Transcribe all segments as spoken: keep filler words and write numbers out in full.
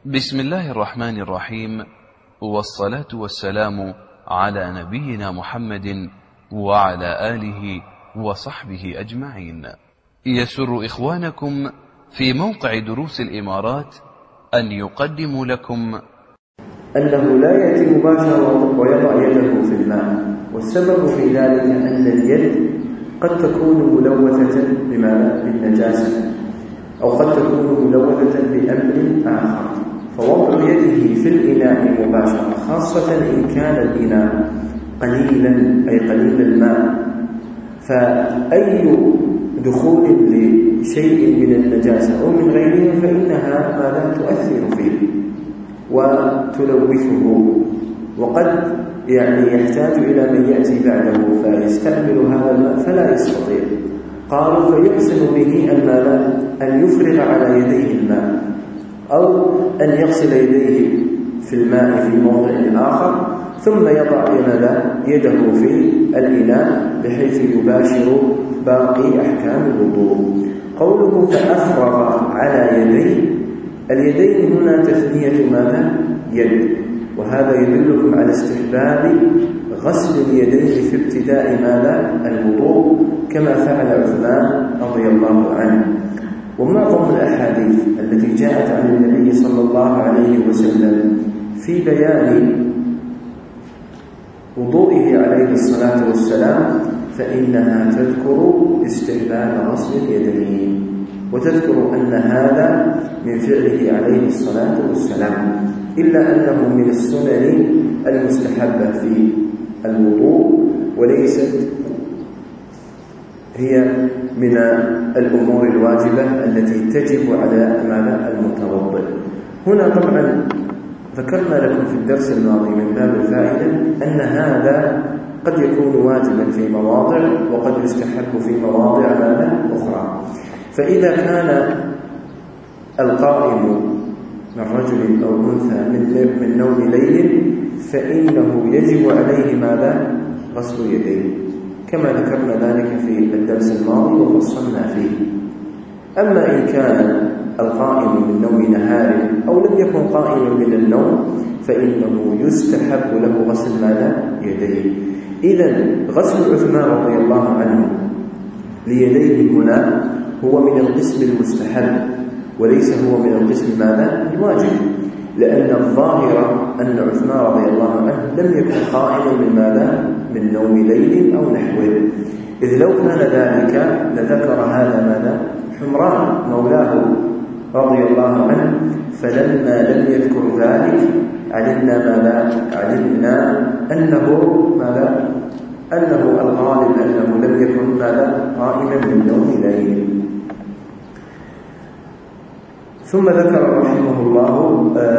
بسم الله الرحمن الرحيم، والصلاة والسلام على نبينا محمد وعلى آله وصحبه أجمعين. يسر إخوانكم في موقع دروس الإمارات أن يقدموا لكم أنه لا يأتي مباشرة ويضع يده في الماء، والسبب في ذلك أن اليد قد تكون ملوثة بالنجاسة أو قد تكون ملوثة بأمر آخر، فوضع يده في الإناء مباشرة خاصة إن كان الإناء قليلا أي قليل الماء، فأي دخول لشيء من النجاسة أو من غيرها فإنها ماذا تؤثر فيه وتلوثه، وقد يعني يحتاج إلى من يأتي بعده فيستعمل هذا الماء فلا يستطيع. قالوا فيحسن به أن يفرغ على يديه الماء أو أن يغسل يديه في الماء في موضع آخر ثم يضع يده في الإناء بحيث يباشر باقي أحكام الوضوء. قوله فأفرغ على يديه، اليدين هنا تثنية ماذا؟ يد، وهذا يدلكم على استحباب غسل اليدين في ابتداء ماذا؟ الوضوء، كما فعل عثمان رضي الله عنه. ومعظم الأحاديث التي جاءت عن النبي صلى الله عليه وسلم في بيان وضوئه عليه الصلاة والسلام فإنها تذكر استحباب غسل اليدين، وتذكر أن هذا من فعله عليه الصلاة والسلام، إلا أنه من السنن المستحبة في الوضوء وليست هي من الأمور الواجبة التي تجب على المتوضئ. هنا طبعا ذكرنا لكم في الدرس الماضي من باب الفائدة أن هذا قد يكون واجبا في مواضع وقد يستحب في مواضع أخرى. فإذا كان القائم من رجل أو أنثى من نوم ليل فإنه يجب عليه ماذا؟ غسل يديه، كما ذكرنا ذلك في الدرس الماضي وفصلنا فيه. أما إن كان القائم من نوم نهار أو لم يكن قائما من النوم فإنه يستحب له غسل ماذا؟ يديه. إذن غسل عثمان رضي الله عنه ليديه هنا هو من القسم المستحب وليس هو من القسم ماذا؟ الواجب، لأن الظاهر أن عثمان رضي الله عنه لم يكن قائما من ماذا؟ من نوم ليل أو نحوه، إذ لو كان ذلك لذكر هذا ماذا؟ حمران مولاه رضي الله عنه، فلما لم يذكر ذلك علمنا ماذا؟ علمنا أنه ماذا؟ أنه الغالب أنه لم يكن ماذا؟ قائما من نوم ليل. ثم ذكر رحمه الله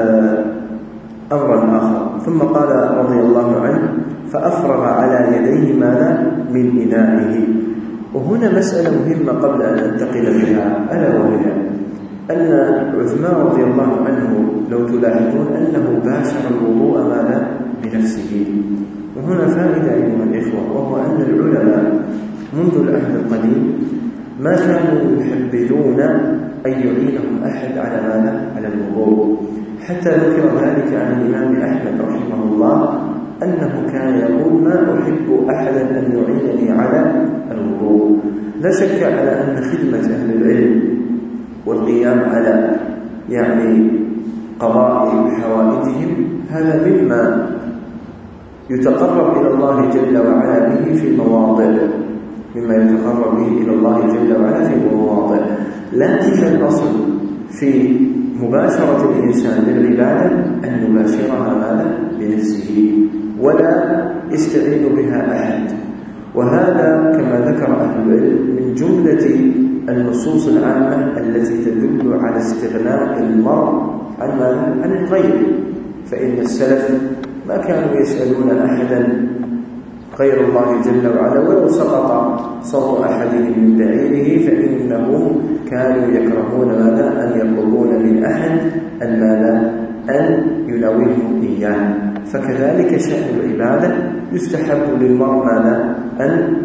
أمرا آخر، ثم قال رضي الله عنه فأفرغ على يديه ماذا؟ من إنائه. وهنا مسألة مهمة قبل أن ننتقل بها، ألا وهي أن عثمان رضي الله عنه لو تلاحظون أنه باشر الوضوء ماذا؟ بنفسه. وهنا فائدة أيها الإخوة، وهو أن العلماء منذ العهد القديم ما كانوا يحبذون أن يعينهم أحد على ماذا؟ على الوضوء، حتى ذكر ذلك عن الإمام أحمد رحمه الله أنه كان يقول ما أحب أحدا أن يعينني على الوضوء. لا شك على أن خدمة أهل العلم والقيام على يعني قضاء حوائجهم هذا مما يتقرب إلى الله جل وعلا به في مواضع، مما يتقرب به إلى الله جل وعلا في مواضع، لكن الأصل في مباشرة الإنسان للعبادة أن يباشرها ماذا؟ بنفسه ولا يستعين بها أحد. وهذا كما ذكر أهل العلم من جملة النصوص العامة التي تدل على استغناء المرء عن عن الغير، فإن السلف ما كانوا يسألون أحدا غير الله جل وعلا، ولو سقط صوت أحدهم من بعيره فإنهم كانوا يكرهون ماذا؟ أن يطلبون من أحد أن ماذا؟ أن يناولهم إياه. فكذلك شأن العبادة يستحب للمرء ماذا؟ أن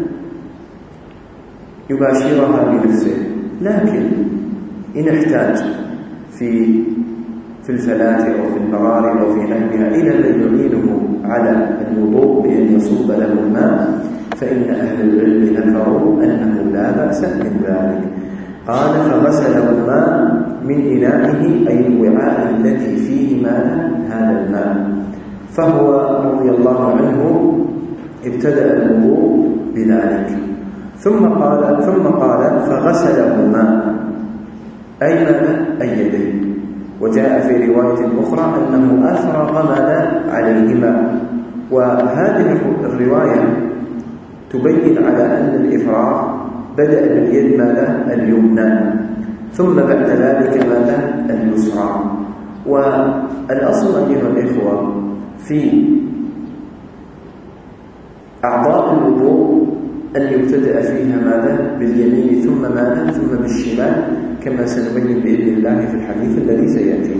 يباشرها بنفسه، لكن إن احتاج في في الفلاة أو في البراري أو في نحوها إلى من يعينه على الوضوء بأن يصب له الماء، فإن أهل العلم ذكروا أنه لا بأس من ذلك. قال فغسله الماء من إنائه أي الوعاء الذي فيه ماء هذا الماء، فهو رضي الله عنه ابتدأ الوضوء بذلك. ثم قال ثم قال فغسله الماء أي ماذا؟ أي يديه. وجاء في رواية أخرى أنه أفرغ ماذا عليهما، وهذه الرواية تبين على أن الإفراغ بدأ باليد ماذا؟ اليمنى، ثم بعد ذلك ماذا؟ اليسرى. والأصل أيها الإخوة في أعضاء الوضوء أن يبتدأ فيها ماذا؟ باليمين ثم ماذا؟ ثم بالشمال، كما سنبين بإذن الله في الحديث الذي سيأتي.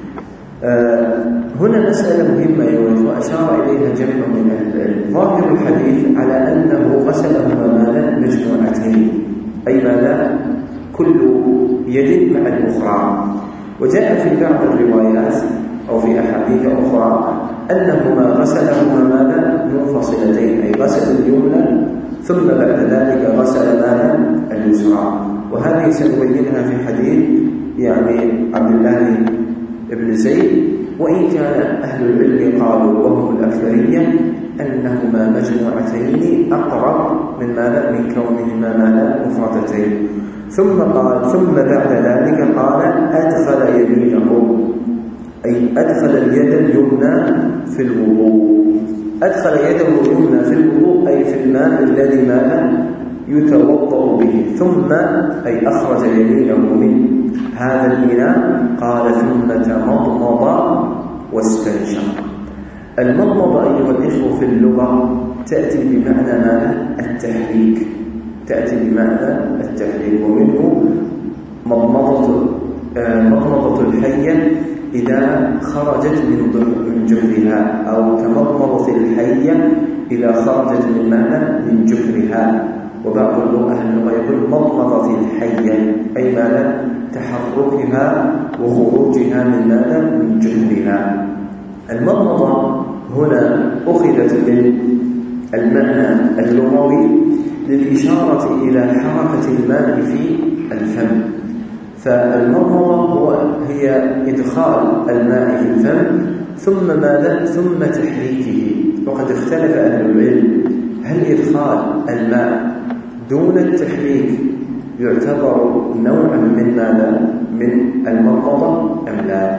آه هنا مسألة مهمة وأشار إليها جمع من أهل العلم. ظاهر الحديث على أنه غسلهما ماذا؟ مجموعتين، أي ماذا؟ كل يد مع الأخرى. وجاء في بعض الروايات أو في أحاديث أخرى أنهما غسلهما ماذا؟ منفصلتين، أي غسل اليمنى ثم بعد ذلك غسل ماذا؟ اليسرى. وهذه سنبينها في حديث يعني عبد الله بن زيد، وإن كان أهل العلم قالوا وهم الأكثرية أنهما مجموعتين أقرب من ماذا؟ من كونهما ماذا؟ مفردتين. ثم قال ثم بعد ذلك قال أدخل يمينه، أي أدخل اليد اليمنى في الوضوء. أدخل يده اليمنى في الوضوء أي في الماء الذي ماذا؟ يتوضأ به، ثم أي أخرج يمينه من هذا الإناء. قال ثم تمضمض واستنشق. المضمض أيها الإخوة في اللغة تأتي بمعنى ماذا؟ التحريك، تأتي بمعنى التحريك، ومنه مضمضة مضمضة الحية إذا خرجت من جحرها، أو كمضمضة الحية إذا خرجت من ماذا؟ من جحرها. وبعض أهل اللغة يقول مضمضة الحية أي ماذا؟ تحركها وخروجها من ماذا؟ من جحرها. المضمضة هنا أخذت من المعنى اللغوي للإشارة إلى حركة الماء في الفم. فالمضمضة هو هي إدخال الماء في الفم ثم ماذا؟ ثم تحريكه. وقد اختلف أهل العلم هل إدخال الماء دون التحريك يعتبر نوعا من ماذا؟ من المضمضة أم لا؟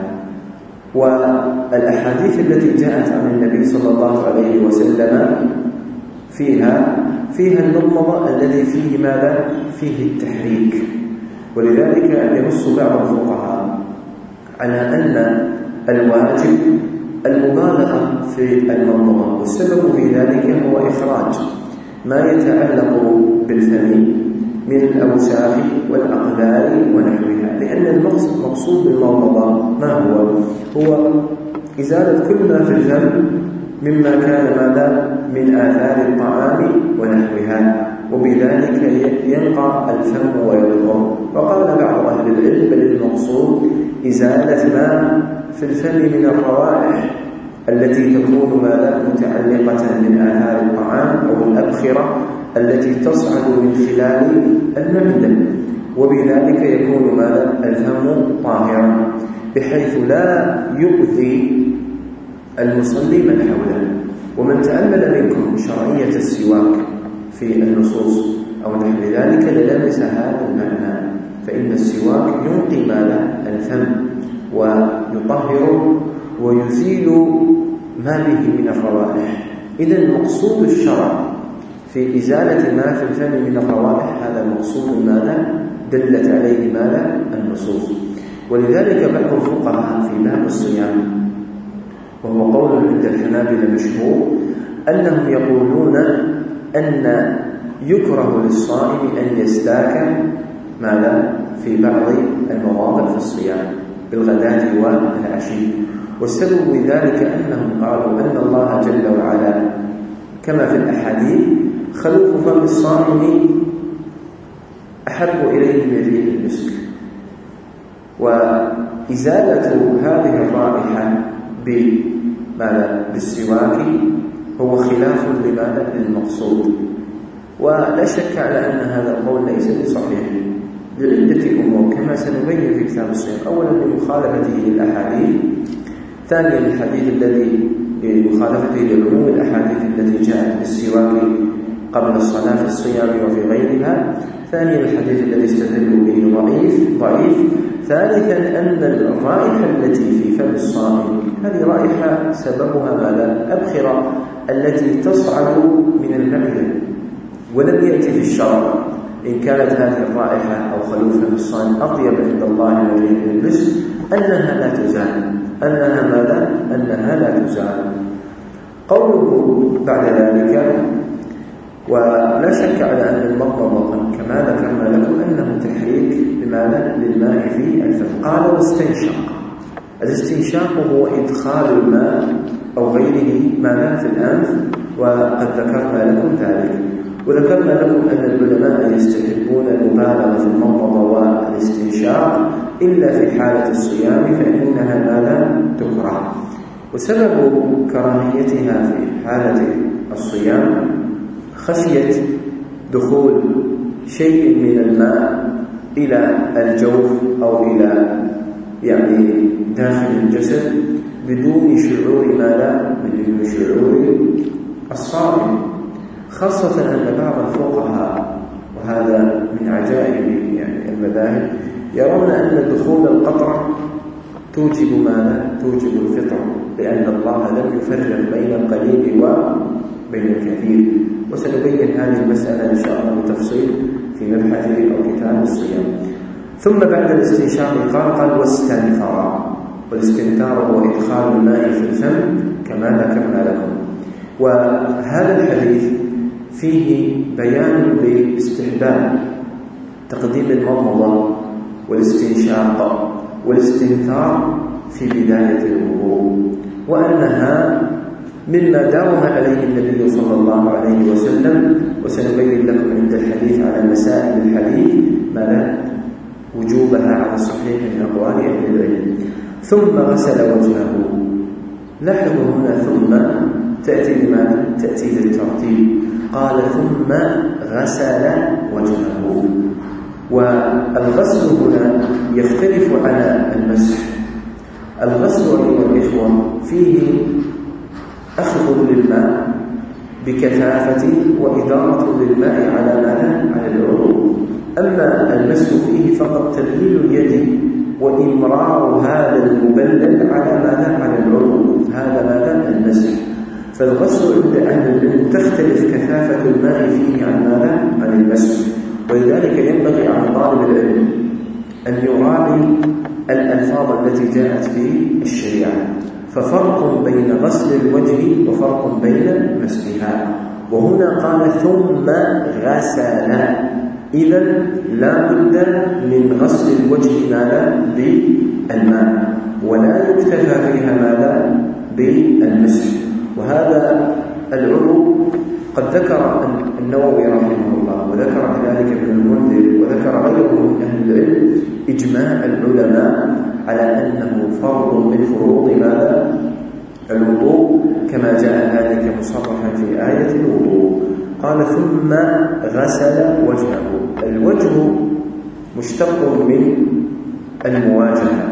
والأحاديث التي جاءت عن النبي صلى الله عليه وسلم فيها فيها المضمضة الذي فيه ماذا؟ فيه التحريك. ولذلك ينص بعض الفقهاء على أن الواجب المبالغة في المضمضة، والسبب في ذلك هو إخراج ما يتعلق بالفم من الأوساخ والأقذار ونحوها. لأن المقصود بالمضمضة ما هو؟ هو إزالة كل ما في الفم مما كان ماذا؟ من آثار الطعام ونحوها، وبذلك ينقع الفم ويطهر. وقال بعض أهل العلم بل المقصود إزالة ما في الفم من الروائح التي تكون ماذا؟ متعلقة من آثار الطعام أو الأبخرة التي تصعد من خلال المعدة، وبذلك يكون ماذا؟ الفم طاهرا بحيث لا يؤذي المصلي من حوله. ومن تأمل منكم شرعية السواك في النصوص أو نحو ذلك للمس هذا المعنى، فإن السواك ينقي ماذا؟ الفم ويطهر ويزيل ما به من الروائح. إذا مقصود الشرع في إزالة ما في الفم من الروائح هذا مقصود ماذا؟ دلت عليه ماذا؟ النصوص. ولذلك بعض الفقهاء في باب الصيام، وهو قول عند الحنابلة مشهور، أنهم يقولون أن يكره للصائم أن يستاك ماذا؟ في بعض المواضع في الصيام بالغداة والعشي. والسبب ذلك أنهم قالوا أن الله جل وعلا كما في الأحاديث خلوف فم الصائم أحب إليه من ريح المسك. إزالة هذه الرائحة بالسواك هو خلاف لماذا؟ للمقصود. ولا شك على أن هذا القول ليس بصحيح لعدة أمور كما سنبين في كتاب الصيام. أولا لمخالفته للأحاديث، ثانيا الحديث الذي بمخالفته لعموم الأحاديث التي جاءت بالسواك قبل الصلاة في الصيام وفي غيرها، ثانيا الحديث الذي استدلوا به ضعيف ضعيف ثالثا أن الرائحة التي في فم الصائم هذه رائحة سببها ماذا؟ أبخرة التي تصعد من المعدة، ولم يأتي في الشرع إن كانت هذه الرائحة أو خلوف فم الصائم أطيب عند الله من ريح المسك أنها لا تزال، أنها ماذا؟ أنها لا تزال. قوله بعد ذلك ولا شك على أن المضمضة كما ذكرنا لكم أنه تحريك لماذا؟ للماء في الفم. قال واستنشق. الاستنشاق هو إدخال الماء أو غيره ماذا في الأنف، وقد ذكرنا لكم ذلك. وذكرنا لكم أن العلماء يستحبون المبالغة في المضمضة والاستنشاق إلا في حالة الصيام فإنها ماذا؟ تكره. وسبب كراهيتها في حالة الصيام خشية دخول شيء من الماء إلى الجوف أو إلى يعني داخل الجسد بدون شعور ماذا؟ بدون شعور الصائم، خاصة أن بعض الفقهاء وهذا من عجائب يعني المذاهب يرون أن دخول القطرة توجب ماذا؟ توجب الفطر، لأن الله لم يفرق بين القليل وبين الكثير. وسنبين هذه المسألة إن شاء الله بتفصيل في مبحث أو كتاب الصيام. ثم بعد الاستنشاق قال قال واستنثر. والاستنثار هو إدخال الماء في الفم كما ذكرنا لكم. وهذا الحديث فيه بيان باستحباب تقديم المضمضة والاستنشاق والاستنثار في بداية الوضوء، وأنها مما داوم عليه النبي صلى الله عليه وسلم. وسنبين لكم عند الحديث على مسائل الحديث ماذا؟ وجوبها على صحيح من أقوال أهل العلم. ثم غسل وجهه. لاحظوا هنا ثم تأتي لماذا؟ تأتي للترتيب. قال ثم غسل وجهه. والغسل هنا يختلف على المسح. الغسل أيها الإخوة فيه أخذ للماء بكثافة وإدارة للماء على ماذا؟ على العضو. أما المسح فيه فقط تبليل اليد وإمرار هذا المبلل على ماذا؟ على العضو. هذا ماذا؟ المسح. فالغسل عند أهل العلم تختلف كثافة الماء فيه عن ماذا؟ عن المسح. ولذلك ينبغي على طالب العلم أن يراعي الألفاظ التي جاءت في الشريعة، ففرق بين غسل الوجه وفرق بين مسحها. وهنا قال ثم غسل، إذن لا بد من غسل الوجه ماذا؟ بالماء، ولا يكتفى فيها ماذا؟ بالمسح. وهذا العضو قد ذكر النووي رحمه الله وذكر كذلك ابن المنذر وذكر غيره من أهل العلم إجماع العلماء على أنه فرض من فروض ماذا؟ الوضوء، كما جاء ذلك مصرحا في آية الوضوء. قال ثم غسل وجهه. الوجه مشتق من المواجهة،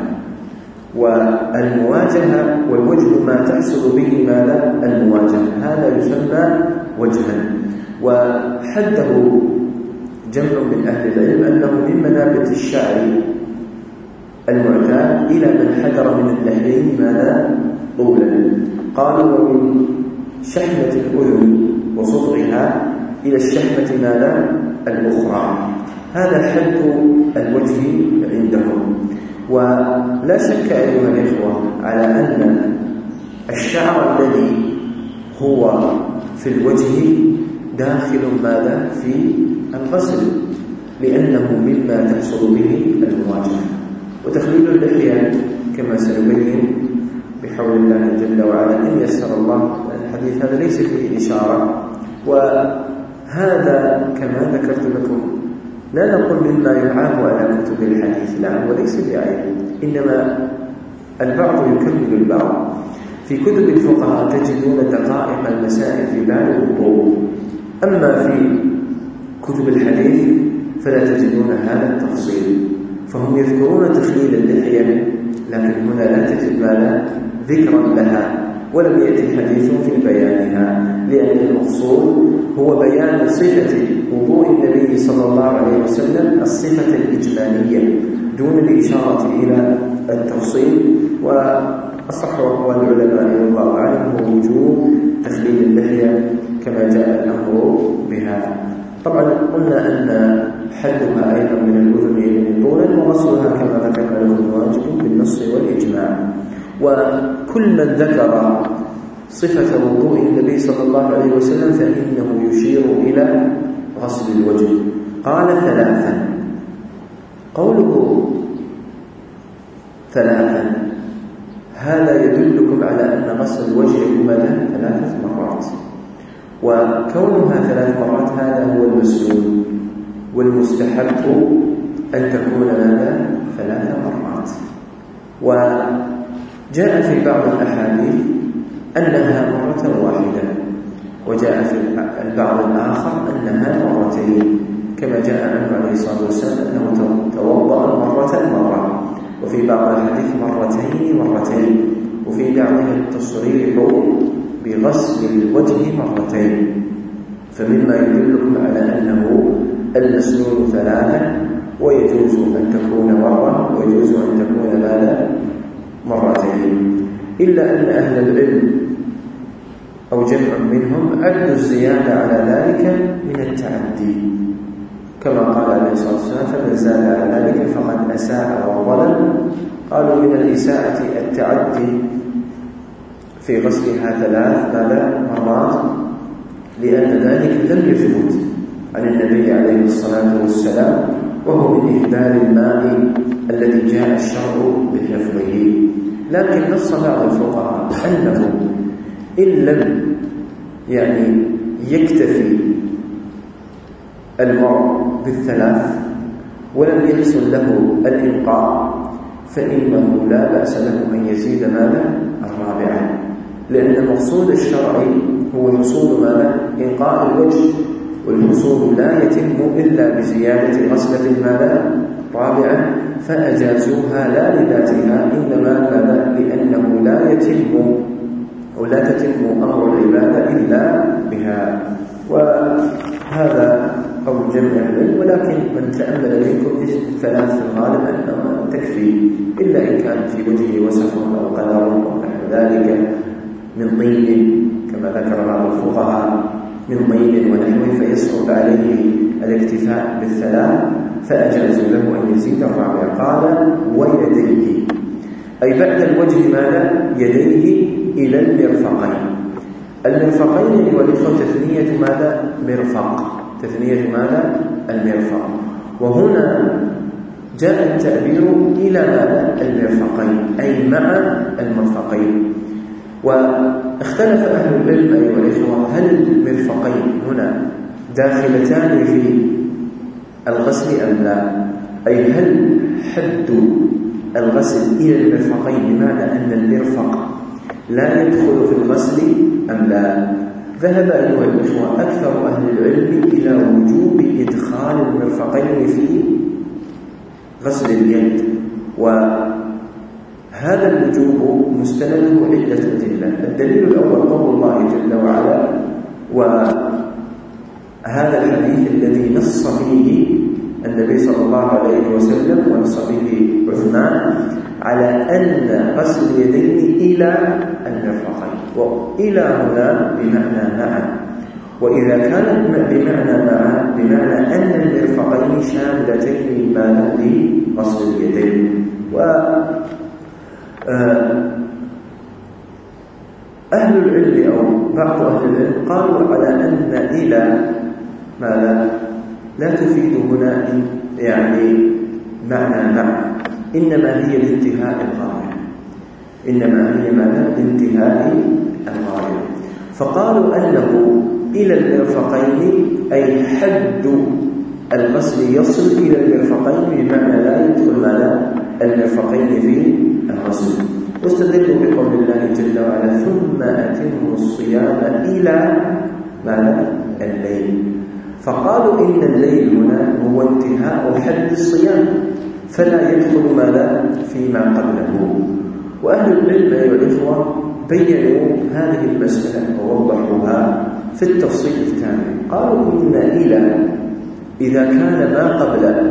والمواجهة والوجه ما تحصل به ماذا؟ المواجهة. هذا يسمى وجها. وحده جمع من أهل العلم أنه من منابت الشعر المعتاد إلى من حذر من اللحيين ماذا؟ طولا. قالوا ومن شحمة الأذن وصدرها إلى الشحمة ماذا؟ الأخرى. هذا حد الوجه عندهم. ولا شك أيها الإخوة على أن الشعر الذي هو في الوجه داخل ماذا؟ في الغسل، لأنه مما تحصل به المواجهة. وتخليل اللحية كما سنبين بحول الله جل وعلا إن يسر الله. الحديث هذا ليس فيه إشارة، وهذا كما ذكرت لكم لا نقول مما يعاب على كتب الحديث، لا، وليس بعيب، إنما البعض يكمل البعض. في كتب الفقهاء تجدون دقائق المسائل في باب الوضوء، أما في كتب الحديث فلا تجدون هذا التفصيل، فهم يذكرون تخليل اللحية، لكن هنا لا تجد ماذا ذكرا لها، ولم يأتي حديث في بيانها، لأن المقصود هو بيان صفة وضوء النبي صلى الله عليه وسلم الصفة الإجمالية دون الإشارة إلى التفصيل. وأصح أقوال العلماء والله أعلم هو وجوب تخليل اللحية كما جاء الأمر بها. طبعا قلنا أن حدها أيضا من الأذن إلى طولا، وغسلها كما ذكرنا له واجب بالنص والإجماع. وكل من ذكر صفة وضوء النبي صلى الله عليه وسلم فإنه يشير إلى غسل الوجه. قال ثلاثا، قوله ثلاثا هذا يدلكم على أن غسل الوجه مدى ثلاثة مرات، وكونها ثلاث مرات هذا هو المسنون، والمستحب أن تكون لنا ثلاث مرات. وجاء في بعض الأحاديث أنها مرة واحدة، وجاء في البعض الآخر أنها مرتين، كما جاء عنه عليه الصلاة والسلام أنه توضأ مرة مرة، وفي بعض الحديث مرتين مرتين، وفي بعضها التصريح بغسل الوجه مرتين. فمما يدلكم على أنه المسنون ثلاثة، ويجوز أن تكون مرة، ويجوز أن تكون ماذا مرتين، إلا أن أهل العلم أو جمع منهم عدوا الزيادة على ذلك من التعدي، كما قال عليه الصلاة والسلام فمن زاد على ذلك فقد أساء وظلم. قالوا من الإساءة التعدي في غسلها ثلاث ماذا مرات، لأن ذلك لم يثبت عن النبي عليه الصلاة والسلام، وهو من إهدار الماء الذي جاء الشرع بحفظه. لكن نص بعض الفقهاء أنه إن لم يعني يكتفي المرء بالثلاث ولم يحصل له الإنقاء فإنه لا بأس له أن يزيد ماذا الرابعة، لأن المقصود الشرعي هو مقصود ماذا إنقاء الوجه، والمقصود لا يتم إلا بزيادة غسلة ماذا رابعة، فأجازوها لا لذاتها، إنما ماذا لأنه لا يتم ولا تتم أمر العبادة إلا بها. وهذا قول جمع العلم، ولكن من تأمل منكم ثلاث في الغالب أنها تكفي، إلا إن كان في وجهه وسخ أو قدر أو نحو ذلك من طين كما ذكر بعض الفقهاء، من طين ونحوه فيصعب عليه الاكتفاء بالثلاث، فأجازوا له أن يزيد الرابع. قال ويديه، أي بعد الوجه ماذا يديه إلى المرفقين. المرفقين أيها الإخوة تثنية ماذا مرفق، تثنية ماذا المرفق، وهنا جاء التعبير إلى ماذا المرفقين أي مع المرفقين. واختلف أهل العلم أيها الإخوة هل المرفقين هنا داخلتان في الغسل أم لا، أي هل حد الغسل إلى المرفقين بمعنى أن المرفق لا يدخل في الغسل أم لا. ذهب أيها الإخوة أكثر أهل العلم إلى وجوب إدخال المرفقين في غسل اليد، وهذا الوجوب مستنده عدة أدلة. الدليل الأول قول الله جل وعلا، وهذا الحديث الذي نص فيه النبي صلى الله عليه وسلم ونص فيه عثمان على أن غسل اليدين إلى المرفقين، وإلى هنا بمعنى مع، وإذا كانت بمعنى مع بمعنى أن المرفقين شاملتين لماذا لغسل اليدين. و أهل العلم أو بعض أهل العلم قالوا على أن إلى ماذا لا تفيد هنا يعني معنى مع، إنما هي لانتهاء الغاية، إنما هي معنى لانتهاء الغاية. فقالوا أنه إلى المرفقين أي حد الغسل يصل إلى المرفقين بمعنى لا يدخل ماذا المرفقين في الغسل. واستدلوا بقول الله جل وعلا ثم أتموا الصيام إلى ماذا؟ الليل، فقالوا إن الليل هنا هو انتهاء حد الصيام فلا يدخل ماذا؟ فيما قبله. وأهل العلم أيها الإخوة بيّنوا هذه المسألة ووضحوها في التفصيل التالي. قالوا إن إلى إذا كان ما قبل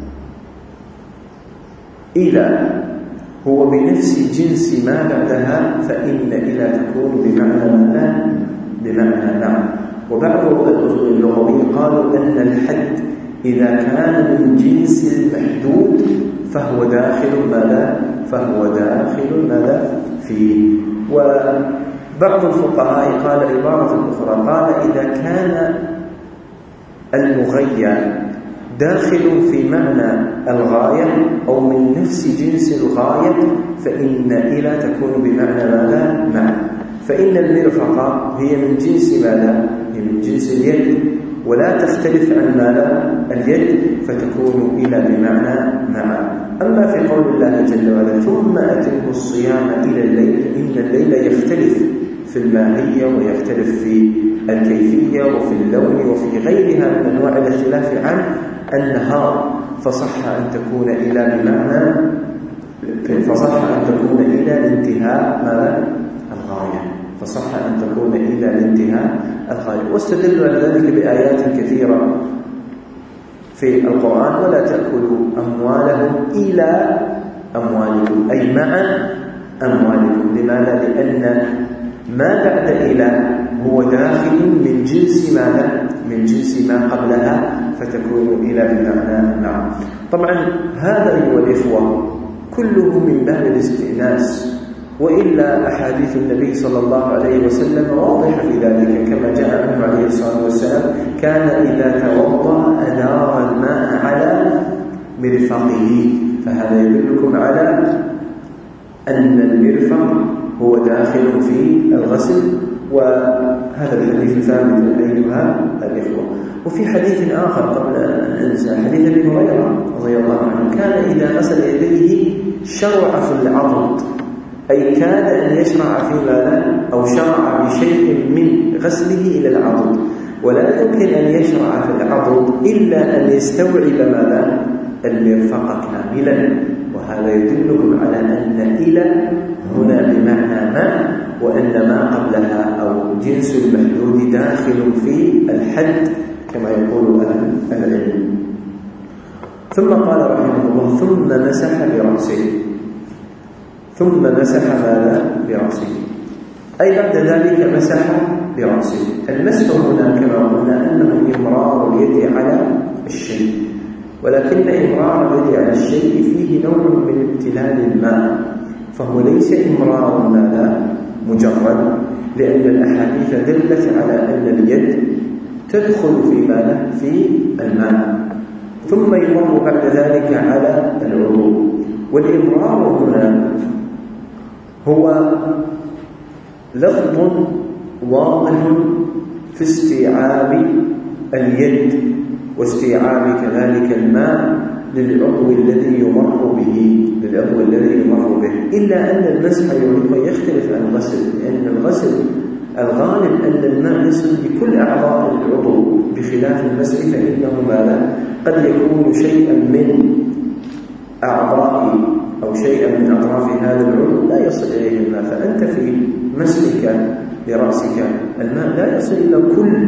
إلى هو بنفس جنس ما بعدها فإن إلى تكون بمعنى ماذا؟ بمعنى نعم. وبعض اللغويين قالوا أن الحد إذا كان من جنس المحدود فهو داخل ماذا؟ فهو داخل ماذا؟ فيه. وبعض الفقهاء قال عبارة أخرى، قال إذا كان المغير داخل في معنى الغاية أو من نفس جنس الغاية فإن إلى تكون بمعنى ماذا؟ معنى. فإن المرفقة هي من جنس ماذا؟ هي من جنس اليد ولا تختلف عن ماذا؟ اليد، فتكون إلى بمعنى مع. أما في قول الله جل وعلا ثم أتموا الصيام إلى الليل، إن الليل يختلف في الماهية ويختلف في الكيفية وفي اللون وفي غيرها من أنواع الاختلاف عن النهار، فصح أن تكون إلى بمعنى فصح أن تكون إلى الانتهاء ماذا؟ الغاية، فصح أن تكون إلى الانتهاء الغاية. واستدلوا على ذلك بآيات كثيرة في القرآن: ولا تأكلوا أموالهم إلى أموالكم، أي مع أموالكم. لماذا؟ لأن ما بعد إلى هو داخل من جنس ماذا؟ من جنس ما قبلها، فتكون إلى بمعنى مع. طبعا هذا أيها الإخوة كله من باب الاستئناس، وإلا أحاديث النبي صلى الله عليه وسلم واضحة في ذلك، كما جاء عنه عليه الصلاة والسلام كان إذا توضأ أدار الماء على مرفقه، فهذا يدلكم على أن المرفق هو داخل في الغسل. وهذا الحديث ثابت أيها الإخوة. وفي حديث آخر قبل أن أنسى، حديث أبي هريرة رضي الله عنه، كان إذا غسل يديه شرع في العضد، أي كاد أن يشرع في ماذا؟ أو شرع بشيء من غسله إلى العضد، ولا يمكن أن يشرع في العضد إلا أن يستوعب ماذا؟ المرفق كاملا. وهذا يدلكم على أن إلى هنا بمعنى ما، وأن ما قبلها أو جنس المحدود داخل في الحد كما يقول أهل العلم. ثم قال رحمه الله ثم مسح برأسه، ثم مسح ماذا؟ برأسه، أي بعد ذلك مسح برأسه. المسح هنا كما قلنا أنه إمرار اليد على الشيء، ولكن إمرار اليد على الشيء فيه نوع من ابتلال الماء، فهو ليس إمرار ماذا؟ مجرد، لأن الأحاديث دلت على أن اليد تدخل في ماذا؟ في الماء، ثم يمر بعد ذلك على العضو. والإمرار هنا هو لفظ واضح في استيعاب اليد واستيعاب كذلك الماء للعضو الذي يمر به للعضو الذي يمر به، إلا أن المسح يختلف عن الغسل، لأن الغسل الغالب أن الماء يصل بكل أعضاء العضو، بخلاف المسح فإنه ماذا؟ قد يكون شيئا من أعضاء أو شيئا من أطراف هذا العضو لا يصل إليه الماء، فأنت في مسحك لرأسك الماء لا يصل إلى كل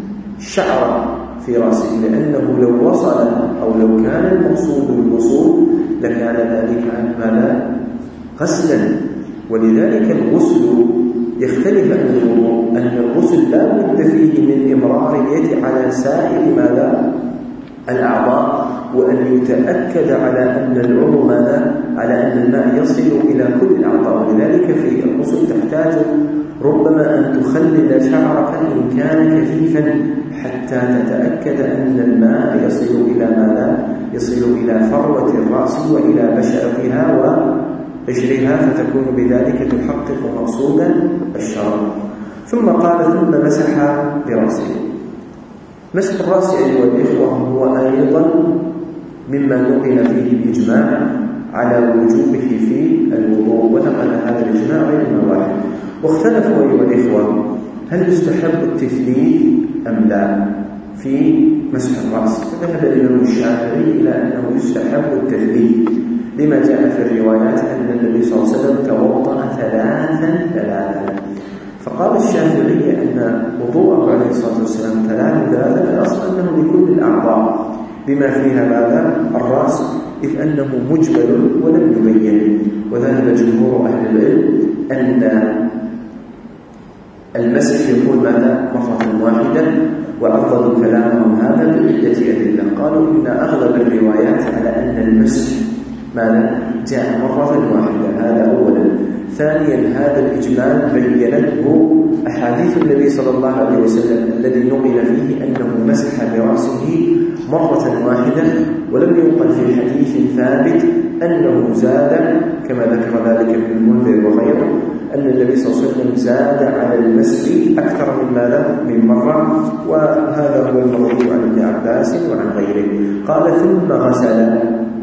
شعر في رأسك، لأنه لو وصل أو لو كان المقصود الوصول لكان ذلك ماذا؟ غسلا. ولذلك الغسل يختلف عن الوضوء، أن الغسل لا بد فيه من إمرار اليد على سائر ماذا؟ الأعضاء، وأن يتأكد على أن العضو ماذا؟ على أن الماء يصل إلى كل الأعضاء. ولذلك في الغسل تحتاج ربما أن تخلل شعرك إن كان كثيفا حتى تتأكد أن الماء يصل إلى ماذا؟ يصل إلى فروة الرأس وإلى بشرتها وقشرها، فتكون بذلك تحقق مقصود الشرع. ثم قال ثم مسح برأسه. مسح الرأس أيها الإخوة هو أيضا مما نقل فيه الإجماع على وجوبه في الوضوء، ونقل هذا الإجماع غير واحد. واختلفوا أيها الإخوة هل يستحب التثليث أم لا في مسح الرأس، فذهب الإمام الشافعي إلى أنه يستحب التثليث لما جاء في الروايات أن النبي صلى الله عليه وسلم توضأ ثلاثا ثلاثا. فقال الشافعي أن وضوءه عليه الصلاة والسلام ثلاثا ثلاثا الأصل أنه لكل الأعضاء بما فيها ماذا الرأس، إذ أنه مجمل ولم يبين. وذهب جمهور أهل العلم أن المسح يكون ماذا مرة واحدة، وأفضل كلامهم هذا بعدة أدلة. قالوا إن أغلب الروايات على أن المسح ماذا جاء مرة واحدة، هذا أولا. ثانيا هذا الإجمال بينته أحاديث النبي صلى الله عليه وسلم الذي نقل فيه أنه مسح برأسه مرة واحدة، ولم ينقل في حديث ثابت أنه زاد كما ذكر ذلك ابن المنذر وغيره، أن النبي صلى الله عليه وسلم زاد على المسح أكثر من ماذا من مرة، وهذا هو المروي عن ابن عباس وعن غيره. قال ثم غسل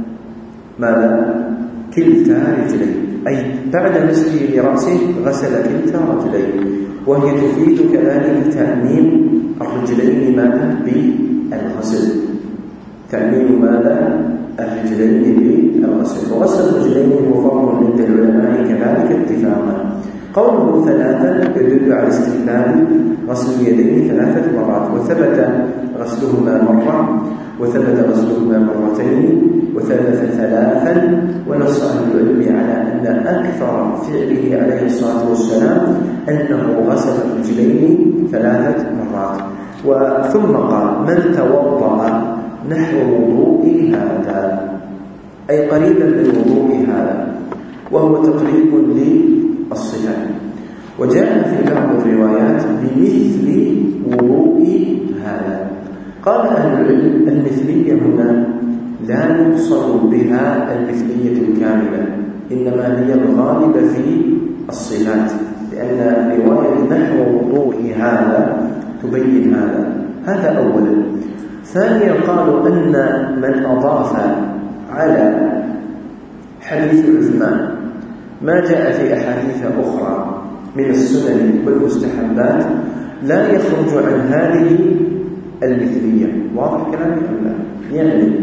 ماذا كلتا رجليه، أي بعد مسحه لرأسه غسل كلتا رجليه، وهي تفيد كذلك تأمين الرجلين ماذا بالغسل، تأمين ماذا الرجلين بالغسل. وغسل الرجلين هو فرض عند العلماء كذلك اتفاقا. قوله ثلاثا يدل على استحباب غسل اليدين ثلاثة مرات، وثبت غسلهما مرة، وثبت غسلهما مرتين، وثبت ثلاثا. ونص أهل العلم على أن أكثر فعله عليه الصلاة والسلام أنه غسل الرجلين ثلاثة مرات. وثم قال من توضأ نحو وضوء هذا، أي قريبا من وضوء هذا، وهو تقريب للصفة. وجاء في بعض الروايات بمثل وضوء هذا. قال أهل العلم المثلية هنا لا يقصد بها المثلية الكاملة، إنما هي الغالبة في الصفات، لأن رواية نحو وضوء هذا تبين هذا. هذا أولا. ثانيا قالوا أن من أضاف على حديث عثمان ما جاء في أحاديث أخرى من السنن والمستحبات لا يخرج عن هذه المثلية. واضح كلامي أم لا؟ يعني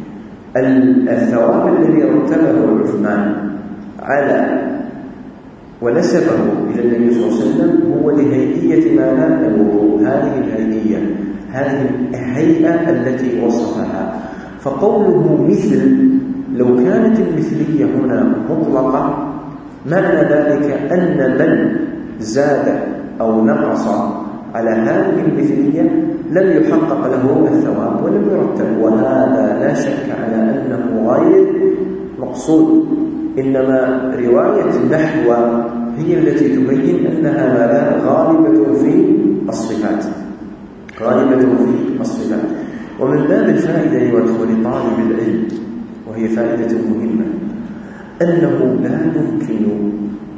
الثواب الذي رتبه عثمان على ونسبه إلى النبي صلى الله عليه وسلم هو لهيئية ماذا الوضوء، هذه الهيئية، هذه الهيئة التي وصفها. فقوله مثل لو كانت المثلية هنا مطلقة معنى ذلك أن من زاد أو نقص على هذه المثلية لم يحقق له الثواب ولم يرتب، وهذا لا شك على أنه غير مقصود. إنما رواية النحو هي التي تبين أنها ماذا غالبة في الصفات، غالبة في الصفات. ومن باب الفائدة لطالب العلم، وهي فائدة مهمة، أنه لا يمكن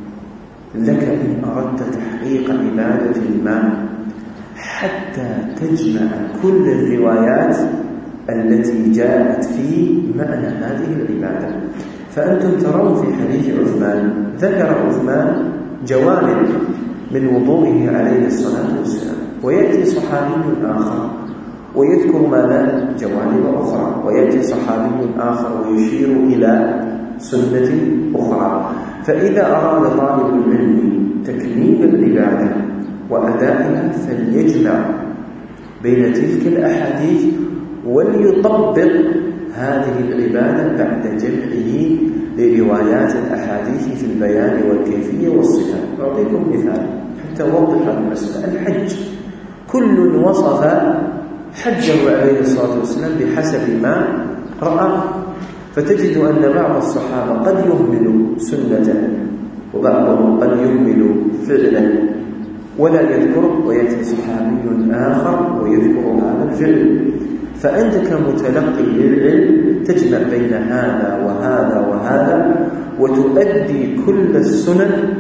لك إن أردت تحقيق عبادة ما حتى تجمع كل الروايات التي جاءت في معنى هذه العبادة. فأنتم ترون في حديث عثمان ذكر عثمان جوانب من وضوئه عليه الصلاة والسلام، ويأتي صحابي آخر ويذكر ماذا جوانب أخرى، ويأتي صحابي آخر ويشير إلى سنة أخرى. فإذا أراد طالب العلم تكميل العبادة وأدائها فليجمع بين تلك الأحاديث وليطبق هذه العبادة بعد جمعه لروايات الأحاديث في البيان والكيفية والصفات. أعطيكم مثال حتى أوضح هذه المسألة. الحج كل وصف حجه عليه الصلاة والسلام بحسب ما رأى، فتجد أن بعض الصحابة قد يهمل سنة وبعضهم قد يهمل فعلا ولا يذكر، ويأتي صحابي آخر ويذكر هذا الفعل. فأنت كمتلقي للعلم تجمع بين هذا وهذا وهذا وتؤدي كل السنن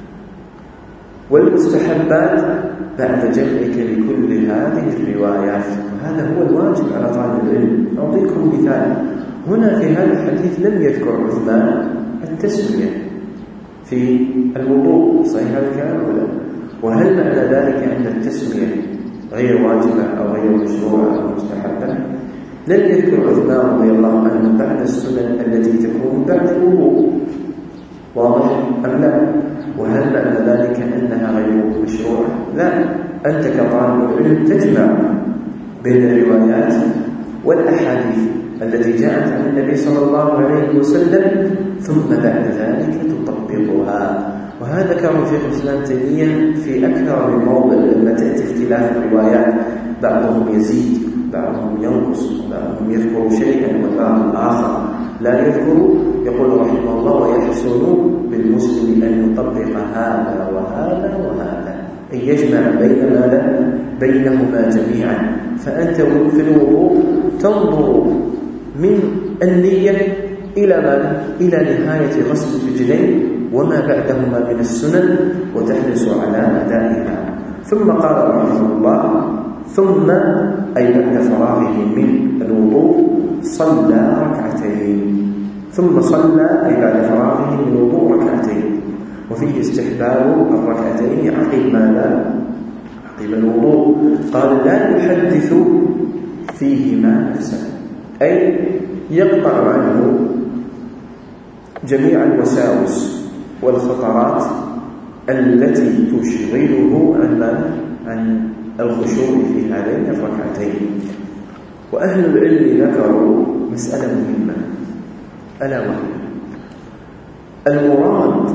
والمستحبات بعد جمعك لكل هذه الروايات. وهذا هو الواجب على طالب العلم. أعطيكم مثال. هنا في هذا الحديث لم يذكر عثمان التسمية في الوضوء، صحيح هذا الكلام ولا؟ وهل معنى ذلك أن التسمية غير واجبة أو غير مشروعة أو مستحبة؟ لم يذكر عثمان رضي الله عنه بعد السنن التي تكون بعد الوضوء، واضح أم لا؟ وهل معنى ذلك أنها غير مشروعة؟ لا، أنت كطالب العلم تجمع بين الروايات والأحاديث التي جاءت عن النبي صلى الله عليه وسلم ثم بعد ذلك تطبقها. وهذا ذكره شيخ الإسلام تيمية في أكثر من موضع لما تأتي اختلاف الروايات، بعضهم يزيد بعضهم ينقص، بعضهم يذكر شيئا والبعض الآخر لا يذكر. يقول رحمه الله: ويحسن بالمسلم أن يطبق هذا وهذا وهذا، أن يجمع بين ماذا؟ بينهما جميعا. فأنت في الوضوء تنظر من النية إلى ماذا؟ إلى نهاية غسل الرجلين وما بعدهما من السنن، وتحرص على أدائها. ثم قال رحمه الله: ثم أي بعد فراغه من الوضوء صلى ركعتين. ثم صلى أي بعد فراغه من الوضوء ركعتين، وفيه استحباب الركعتين عقب ماذا؟ عقب الوضوء. قال: لا يحدث فيهما نفسه، أي يقطع عنه جميع الوساوس والخطرات التي تشغله عن عن الخشوع في هذين الركعتين. وأهل العلم ذكروا مسألة مهمة، ألا وهي المراد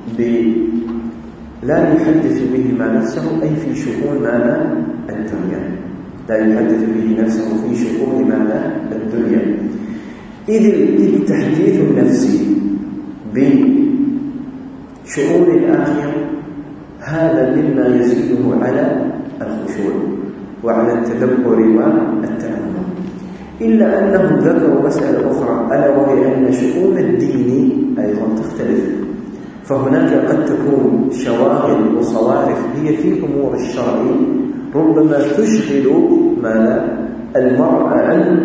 بلا يحدث بهما نفسه أي في شؤون ماذا؟ الدنيا. لا يحدث به نفسه في شؤون ماذا؟ الدنيا. إذ التحديث النفسي بشؤون الآخرة هذا مما يزيده على الخشوع وعلى التدبر والتأمل، إلا أنهم ذكروا مسألة أخرى، ألا وهي أن شؤون الدين أيضا تختلف. فهناك قد تكون شواغل وصوارف هي في أمور الشرع ربما تشغل ماذا؟ المرء عن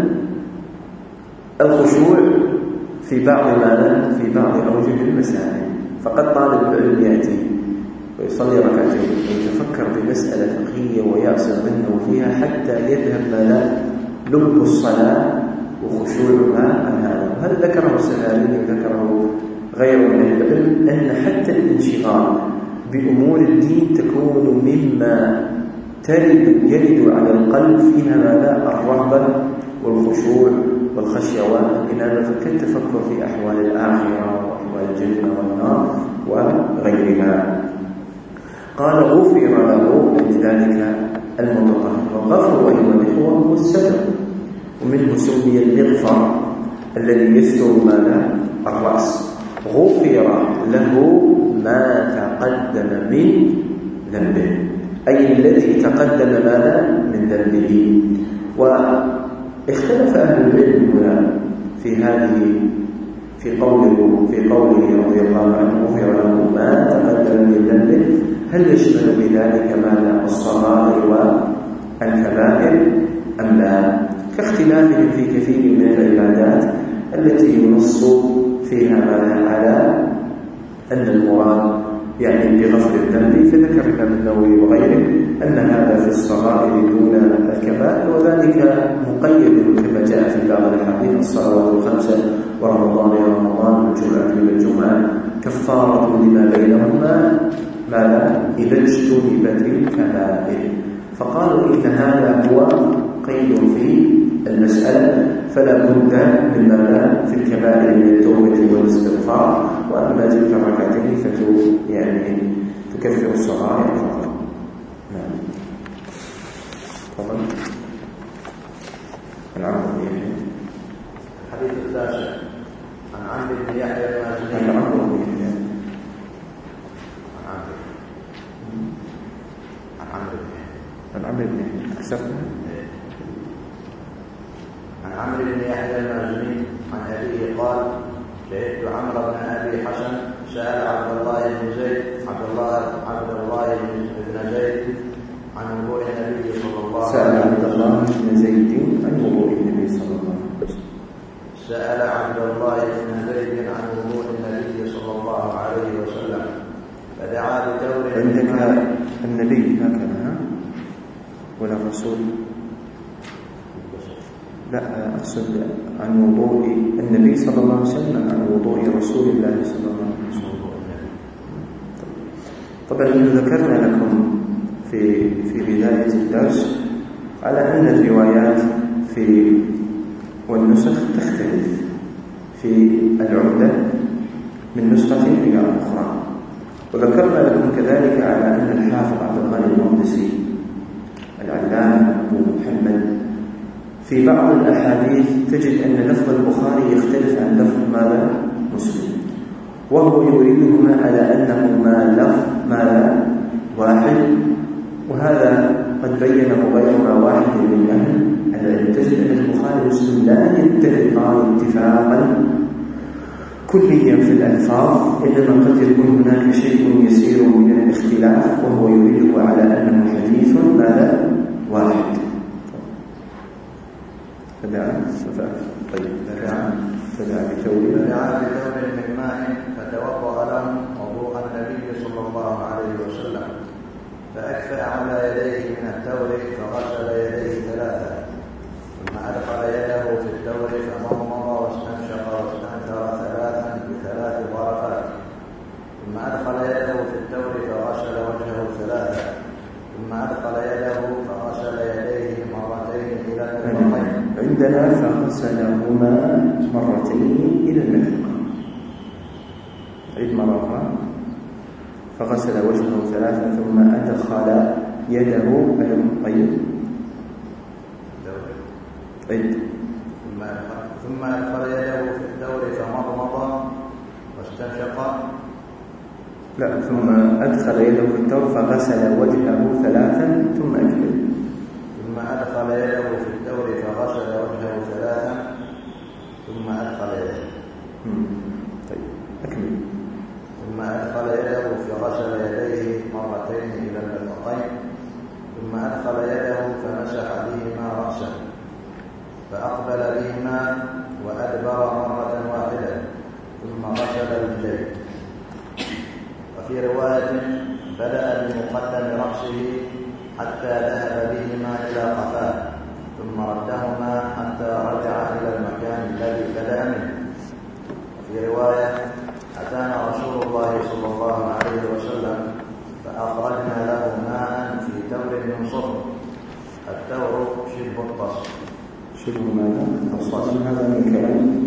الخشوع في بعض ماذا؟ في بعض أوجه المسائل. فقد طالب العلم يأتي ويصلي ركعتين ويتفكر بمسألة فقهية ويعصر ذهنه فيها حتى يذهب ماذا؟ لب الصلاة وخشوعها عن هذا. وهذا ذكره السهاري وذكره غير من العلم، أن حتى الانشغال بأمور الدين تكون مما ترد يرد على القلب فيها ماذا؟ الرهبة والخشوع والخشية والإنابة، كالتفكر في أحوال الآخرة وأحوال الجنة والنار وغيرها. قال: غفر له لذلك المتطهر. والغفر أيها الإخوة هو الستر، ومنه سمي المغفر الذي يستر ماذا؟ الرأس. غفر له ما تقدم من ذنبه، أي الذي تقدم ماذا؟ من ذنبه. واختلف أهل العلم هنا في هذه في قوله في قوله رضي الله عنه: غفر له ما تقدم من ذنبه، هل يشمل بذلك ماذا؟ الصغائر والكبائر أم لا؟ كاختلافهم في كثير من العبادات التي ينص فيها ماذا؟ على أن المراد يعني بغفر الذنب، فذكر الإمام النووي وغيره أن هذا في الصغائر دون الكبائر، وذلك مقيد كما جاء في بعض الحديث: الصلوات الخمسة ورمضان إلى رمضان والجمعة إلى الجمعة كفارة لما بينهما ماذا؟ إذا اجتنبت الكبائر. فقالوا إن هذا هو قيد في المسألة، فلا بد من ماذا؟ في الكبائر من التوبة والاستغفار، وأما تلك الركعتين فتو يعني تكفر الصغائر فقط. نعم. تفضل. العمرو بن يحيى. الحديث التاسع عن عمرو بن يحيى المازني. عن عمرو بن يحيى. عن عمرو. عن عمرو بن يحيى. عن عمرو بن يحيى. أكثرنا. عن عمرو بن يحيى المازني عن أبيه قال: شهدت عمرو بن أبي حسن سأل عبد الله بن زيد عبد الله عبد الله بن زيد عن وضوء النبي صلى الله عليه وسلم. سأل عبد الله بن زيد عن وضوء النبي صلى الله عليه وسلم. سأل عبد الله بن زيد عن وضوء النبي صلى الله عليه وسلم فدعا بتور. عندك النبي هكذا ولا الرسول؟ لا، أقصد عن وضوء النبي صلى الله عليه وسلم عن وضوء رسول الله صلى الله عليه وسلم. طبعا ذكرنا لكم في في بداية الدرس على أن الروايات في والنسخ تختلف في العمدة من نسخة إلى أخرى، وذكرنا لكم كذلك على أن الحافظ عبد الغني المقدسي العلامة أبو محمد في بعض الأحاديث تجد أن لفظ البخاري يختلف عن لفظ ماذا؟ مسلم، وهو يريدهما على أنهما لفظ ماذا؟ واحد، وهذا قد بينه غيرنا واحد من أهل العلم. تجد أن البخاري ومسلم لا يتفقان اتفاقا كليا في الألفاظ، إنما قد يكون هناك شيء يسير من الاختلاف، وهو يريده على أنه حديث ماذا؟ واحد. فدعا طيب فدعا فدعا بثور فدعا بثور من ماء فتوضأ لهم وضوء النبي صلى الله عليه وسلم، فأكفأ على يديه من الثور فغسل يديه ثلاثة، ثم أدخل يده في الثور فمضمض واستنشق واستنثر ثلاثا بثلاث ضرفات، ثم أدخل يده في الثور فغسل وجهه ثلاثة، ثم أدخل يده فغسل يديه مرتين إلى المرفقين. عندنا فغسلهما مرتين إلى المرفقين. عيد مرة أخرى. فغسل وجهه ثلاثا ثم أدخل يده طيب عيد ثم أدخل يده في الثور فمضمض واستنشق. لا، ثم أدخل يده في الثور فغسل وجهه ثلاثا ثم أكمل. ثم أدخل يده في الثور فغسل وجهه ثلاثا ثم أدخل يده. طيب أكمل. ثم أدخل يده فغسل يديه مرتين إلى المرفقين، ثم أدخل يده فمسح بهما رأسه، فأقبل بهما وأدبر مرة واحدة، ثم غسل الرجلين. وفي رواية بدأ بمقدم رأسه حتى ذهب بهما إلى قفاه، ثم ردهما حتى رجع إلى المكان الذي بدأ منه. وفي رواية أتانا رسول الله صلى الله عليه وسلم فأخرجنا له ماء في تور من صفر. التور شبه الطص. شبه ماذا؟ الطص. هذا من كلام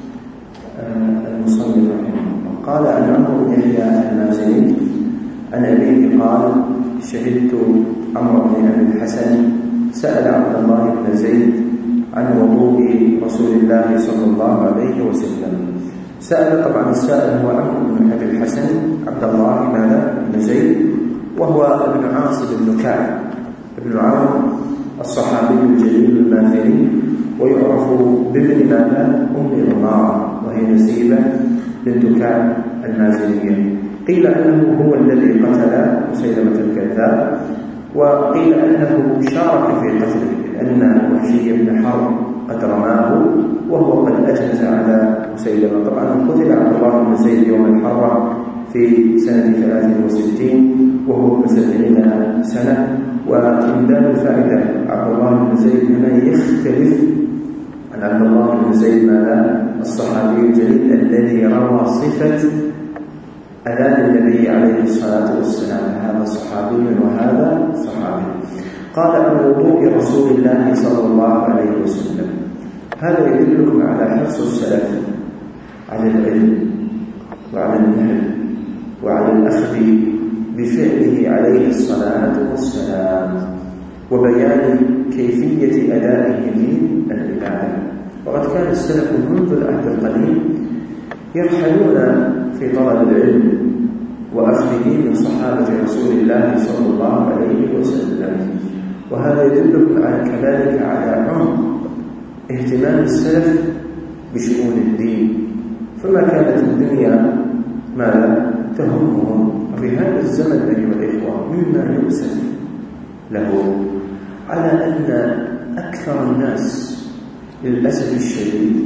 المصنف رحمه الله. قال عن عمرو بن يحيى المازني عن أبيه قال: شهدت عمرو بن أبي الحسن سأل عبد الله بن زيد عن وضوء رسول الله صلى الله عليه وسلم. سأل طبعا السائل هو عمرو بن أبي الحسن عبد الله بن زيد، وهو ابن عاصم بن كعب ابن عمرو الصحابي الجليل الماثلي، ويعرف بابن ماذا؟ أم عمارة، وهي نسيبة بنت كعب المازنية. قيل أنه هو الذي قتل مسيلمة الكذاب، وقيل أنه شارك في قتله، لأن وحشي بن حرب قد رماه وهو قد أجهز على مسيلمة. طبعا قتل عبد الله بن زيد يوم الحرة في سنة ثلاث وستين وهو ابن سبعين سنة. ومن باب الفائدة عبد الله بن زيد هنا يختلف عن عبد الله بن زيد ماذا؟ الصحابي الجليل الذي روى صفة أذان النبي عليه الصلاة والسلام. هذا صحابي وهذا صحابي. قال عن وضوء رسول الله صلى الله عليه وسلم. هذا يدلكم على حرص السلف على العلم وعلى النهل وعلى الأخذ بفعله عليه الصلاة والسلام، وبيان كيفية أدائه للعبادة. وقد كان السلف منذ العهد القديم يرحلون في طلب العلم وأخذه من صحابة رسول الله صلى الله عليه وسلم. وهذا يدلكم على كذلك على عمق اهتمام السلف بشؤون الدين، فما كانت الدنيا ماذا تهمهم. وفي هذا الزمن أيها الإخوة مما يؤسف له على أن أكثر الناس للأسف الشديد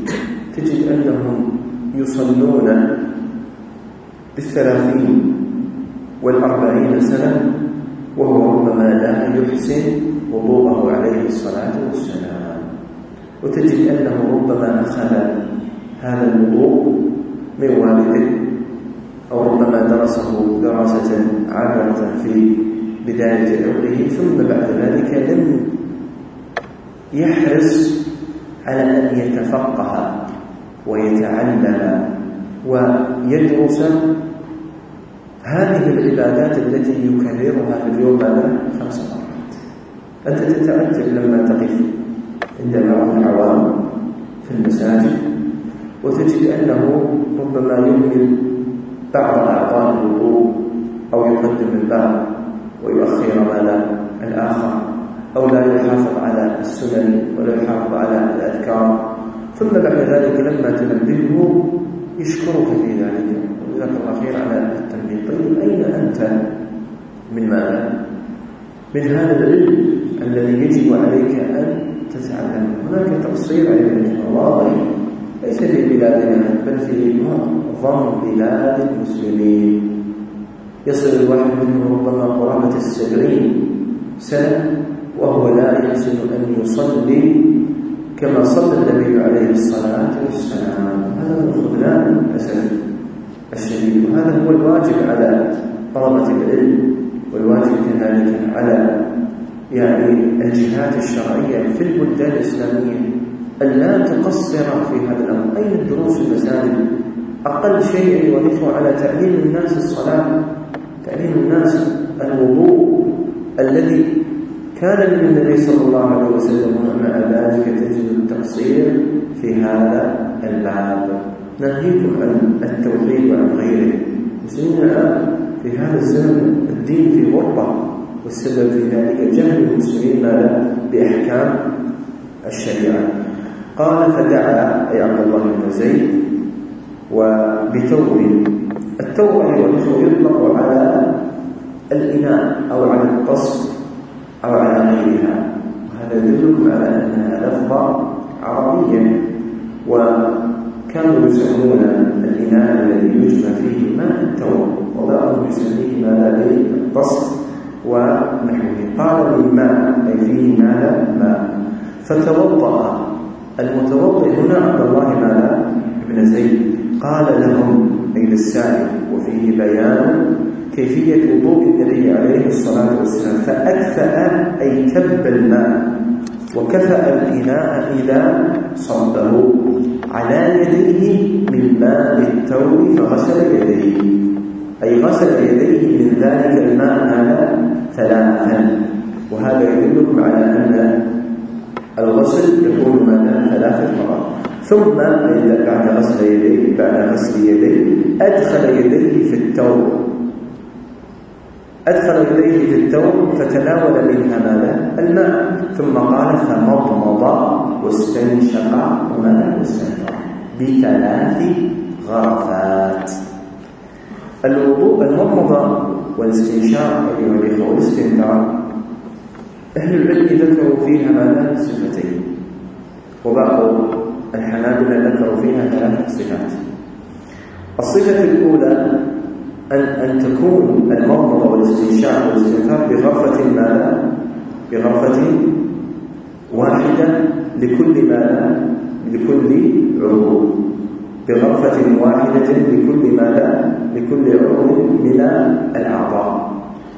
تجد أنهم يصلون بالثلاثين والأربعين سنة وهو ربما لا يحسن وضوءه عليه الصلاة والسلام، وتجد أنه ربما أخذ هذا الوضوء من والده أو ربما درسه دراسة عابرة في بداية عمره، ثم بعد ذلك لم يحرص على أن يتفقه ويتعلم ويدرس هذه العبادات التي يكررها في اليوم ماذا؟ خمس مرات. أنت تتعجب لما تقف عند بعض العوام في المساجد وتجد أنه ربما يهمل بعض أعضاء الوضوء أو يقدم الباب ويؤخر ماذا الآخر، أو لا يحافظ على السنن ولا يحافظ على الأذكار، ثم بعد ذلك لما تنبهه يشكرك في ذلك وجزاك الله خير على التنبيه. طيب أين أنت من ماذا؟ من هذا العلم الذي يجب عليك أن تتعلم. هناك تقصير علمي واضح ليس في بلادنا بل في معظم بلاد المسلمين. يصل الواحد منهم ربما قرابة السبعين سنة وهو لا يحسن أن يصلي كما صلى النبي عليه الصلاة والسلام. هذا من خذلان للأسف الشديد، وهذا هو الواجب على طلبة العلم والواجب كذلك على يعني الجهات الشرعية في البلدان الإسلامية أن لا تقصر في هذا الأمر. أين الدروس في المساجد؟ أقل شيء يوظفه على تعليم الناس الصلاة، تعليم الناس الوضوء الذي كان من النبي صلى الله عليه وسلم، ومع ذلك تجد التقصير في هذا الباب. ناهيكم عن التوحيد وعن غيره. المسلمين الآن في هذا الزمن الدين في غربة، والسبب في ذلك جهل المسلمين ماذا بأحكام الشريعة. قال فدعا أي عبد الله بن زيد وبتور. التور أيها الأخوة يطلق على الإناء أو على القصر أو على غيرها، وهذا يدلكم على أنها لفظة عربية، وكانوا يسمون الإناء الذي يجمع فيه ماء التور وبعضهم يسميه ماء القصر ونحوه. قال من ماء أي فيه ماء ماء. فتوضأ المتوضئ هنا عبد الله ماذا بن زيد. قال لهم أي للسائل وفيه بيان كيفية وضوء النبي عليه الصلاة والسلام. فأكفأ أي كب الماء وكفأ الإناء إذا صبه على يديه من ماء التور فغسل يديه، أي غسل يديه من ذلك الماء هذا ثلاثا. وهذا يدلكم على أن الغسل يكون ماذا ثلاثة مرات. ثم بعد غسل يديه بعد غسل يديه أدخل يديه في التور أدخل يديه في التور فتناول منها ماذا الماء. ثم قال فمضمض واستنشق وماذا واستنثر بثلاث غرفات. الوضوء المضمضة والاستنشاق أيها الإخوة والاستنثار أهل العلم ذكروا فيها ماذا صفتين، وبعض الحنابلة ذكروا فيها ثلاث صفات. الصفة الأولى أن, أن تكون المضمضة والاستنشاق والاستنثار بغرفة ماذا بغرفة واحدة لكل ماذا لكل عضو، بغرفة واحدة لكل ماذا لكل عضو من الأعضاء.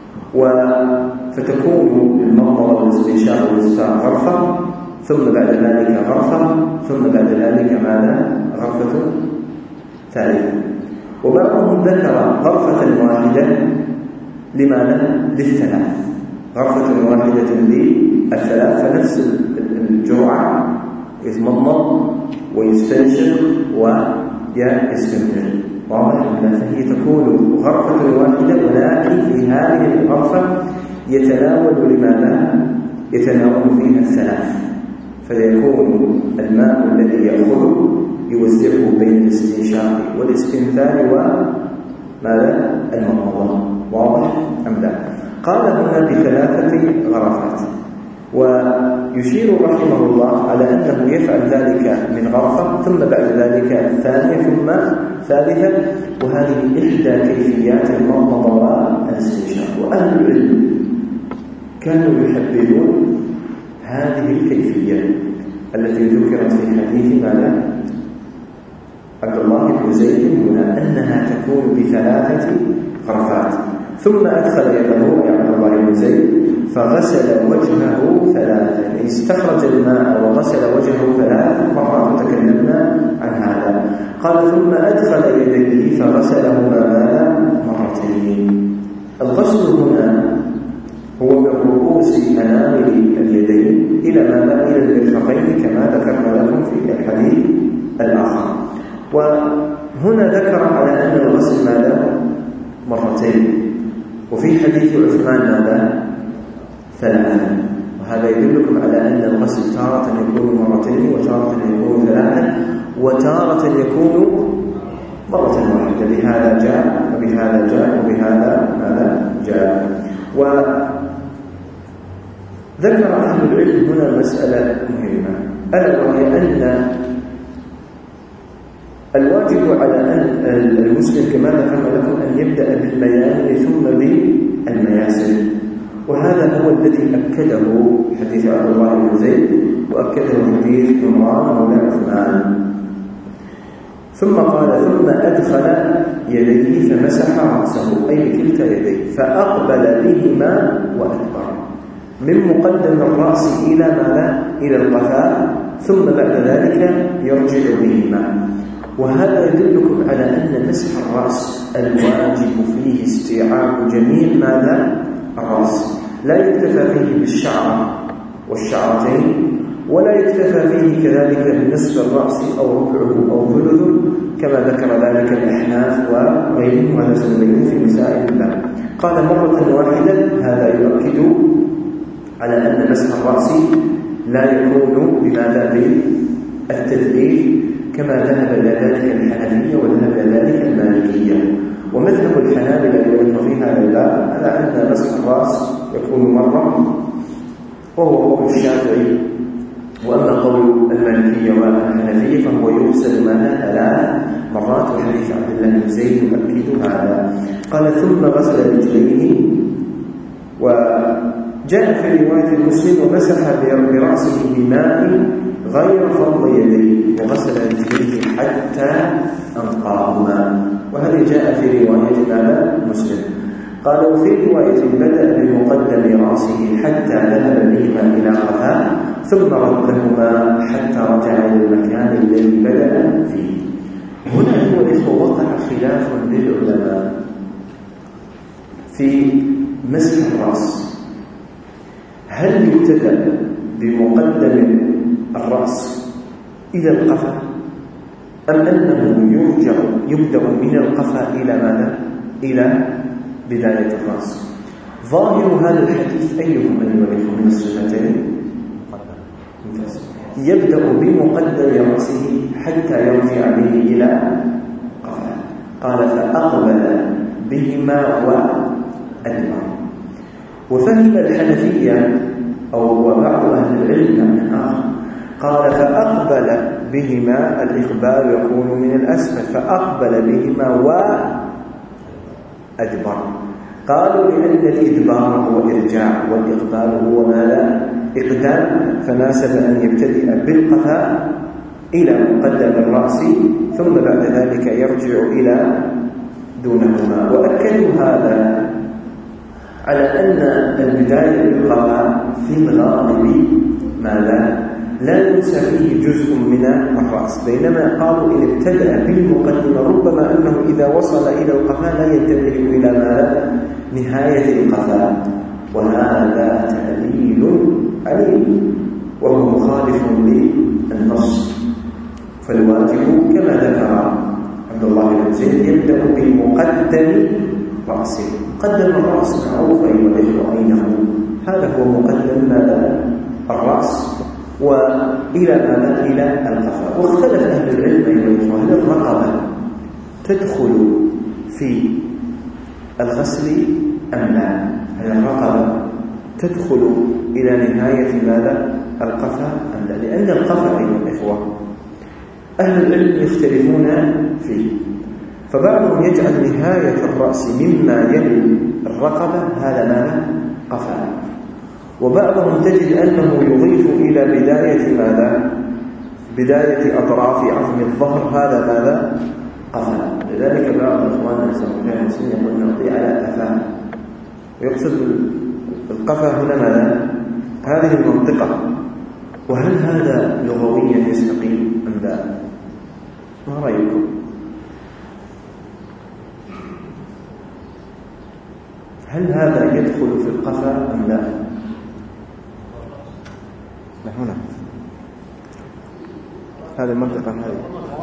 فتكون المضمضة والاستنشاق والاستنثار غرفة، ثم بعد ذلك غرفة، ثم بعد ذلك ماذا غرفة ثالثة. وبعضهم ذكر غرفة واحدة لماذا للثلاث، غرفة واحدة للثلاث، فنفس الجرعة يتمضمض ويستنشق ويستنثر. واضح؟ فهي تكون غرفة واحدة، ولكن في هذه الغرفة يتناول لماذا يتناول فيها الثلاث، فيكون الماء الذي يأخذه يوزعه بين الاستنشاق والاستنثار وماذا المضمضة. واضح أم لا؟ قال هنا بثلاثة غرفات. ويشير رحمه الله على أنه يفعل ذلك من غرفة ثم بعد ذلك ثانية ثم ثالثة، وهذه إحدى كيفيات المضمضة والاستنشاق. وأهل العلم كانوا يحبذون هذه الكيفية التي ذكرت في حديث ماذا؟ عبد الله بن زيد هنا، أنها تكون بثلاثة غرفات. ثم أدخل يده يا عبد الله بن زيد فغسل وجهه ثلاثا، استخرج الماء وغسل وجهه ثلاث مرات، تكلمنا عن هذا. قال ثم أدخل يديه فغسلهما مرتين. الغسل هنا هو من رؤوس أنامل اليدين إلى ماذا؟ إلى المرفقين كما ذكرنا لكم في الحديث الآخر. وهنا ذكر على أن الغسل ماذا؟ مرتين، وفي حديث عثمان ماذا؟ ثلاثا. وهذا يدلكم على أن الغسل تارة يكون مرتين وتارة يكون ثلاثا وتارة يكون مرة واحدة. بهذا جاء وبهذا جاء وبهذا ماذا جاء. وذكر أهل العلم هنا مسألة مهمة، ألا وهي أن الواجب على أن المسلم كما ذكرنا لكم أن يبدأ بالميامن ثم بالمياسر، وهذا هو الذي أكده حديث عبد الله بن زيد وأكده حديث عمران مولى عثمان. ثم قال ثم أدخل يديه فمسح رأسه أي بكلتا يديه فأقبل بهما وأدبر، من مقدم الرأس إلى ماذا؟ إلى القفاء، ثم بعد ذلك يرجع بهما. وهذا يدلكم على أن مسح الرأس الواجب فيه استيعاب جميع ماذا؟ الرأس، لا يكتفى فيه بالشعر والشعرتين، ولا يكتفى فيه كذلك بنصف الرأس أو ربعه أو ثلثه كما ذكر ذلك الأحناف وغيرهم، وهذا سنبينه في مسائل الباب. قال مرة واحدة، هذا يؤكد على أن مسح الرأس لا يكون بماذا؟ بالتدليل كما ذهب إلى ذلك الحنفية وذهب إلى ذلك المالكية. ومذهب الحنابلة يؤمن في هذا الباب على أن مسح الرأس يكون مرة، وهو قول الشافعي. وأما قول المالكية والحنفية فهو يغسل ماذا؟ ثلاث مرات، وحديث عبد الله بن زيد يؤكد هذا. قال ثم غسل رجليه، وجاء في رواية مسلم ومسح برأسه بماء غير فضل يديه وغسل رجليه حتى أنقاهما، وهذه جاء في رواية ماذا؟ مسلم. قال وفي رواية بدأ بمقدم رأسه حتى ذهب بهما إلى قفاه ثم ردهما حتى رجع إلى المكان الذي بدأ فيه. هنا أيها الإخوة وقع خلاف للعلماء في مسح الرأس، هل يبتدأ بمقدم الرأس إلى القفا أم أنه يرجع يبدأ من القفا إلى ماذا؟ إلى بداية الرأس. ظاهر هذا الحديث أيهم أيها الإخوة من السنتين؟ يبدأ بمقدم رأسه حتى يرجع به إلى قفا. قال فأقبل بهما وأدبر. وفهم الحنفية أو بعض أهل العلم من آخر قال فأقبل بهما، الإقبال يكون من الأسفل، فأقبل بهما وأدبر. قالوا لأن الإدبار هو إرجاع والإقبال هو ماذا؟ إقدام، فناسب أن يبتدئ بالقفاء إلى مقدم الرأس ثم بعد ذلك يرجع إلى دونهما. وأكدوا هذا على أن البداية بالقفاء في الغالب ماذا؟ لا ينسى فيه جزء من الرأس، بينما قالوا إن ابتدأ بالمقدمة ربما أنه إذا وصل إلى القفاء لا ينتبه إلى ماذا؟ نهاية القفاء، وهذا تأويل عليم وهو مخالف للنص. فالواجب كما ذكر عبد الله بن زيد يبدأ بمقدم رأسه. مقدم الرأس معروف أيها الإخوة أينه، هذا هو مقدم ماذا؟ الرأس، وإلى ماذا؟ إلى القفاء. واختلف أهل العلم أيها الإخوة هل الرقبة تدخل في الغسل أم لا؟ هل الرقبة تدخل إلى نهاية ماذا؟ القفا أم لا؟ لأن القفا أيها الإخوة أهل العلم يختلفون فيه، فبعضهم يجعل نهاية الرأس مما يلي الرقبة هذا ماذا؟ قفا، وبعضهم تجد أنه يضيف إلى بداية ماذا؟ بداية أطراف عظم الظهر هذا ماذا؟ قفا. لذلك بعض إخواننا سمعنا المسلمين يقول نعطي على قفا، ويقصد القفا هنا ماذا؟ هذه المنطقة. وهل هذا لغويا يستقيم أم لا؟ ما رأيكم؟ هل هذا يدخل في القفا أم لا؟ لا هنا هذه المنطقة هذه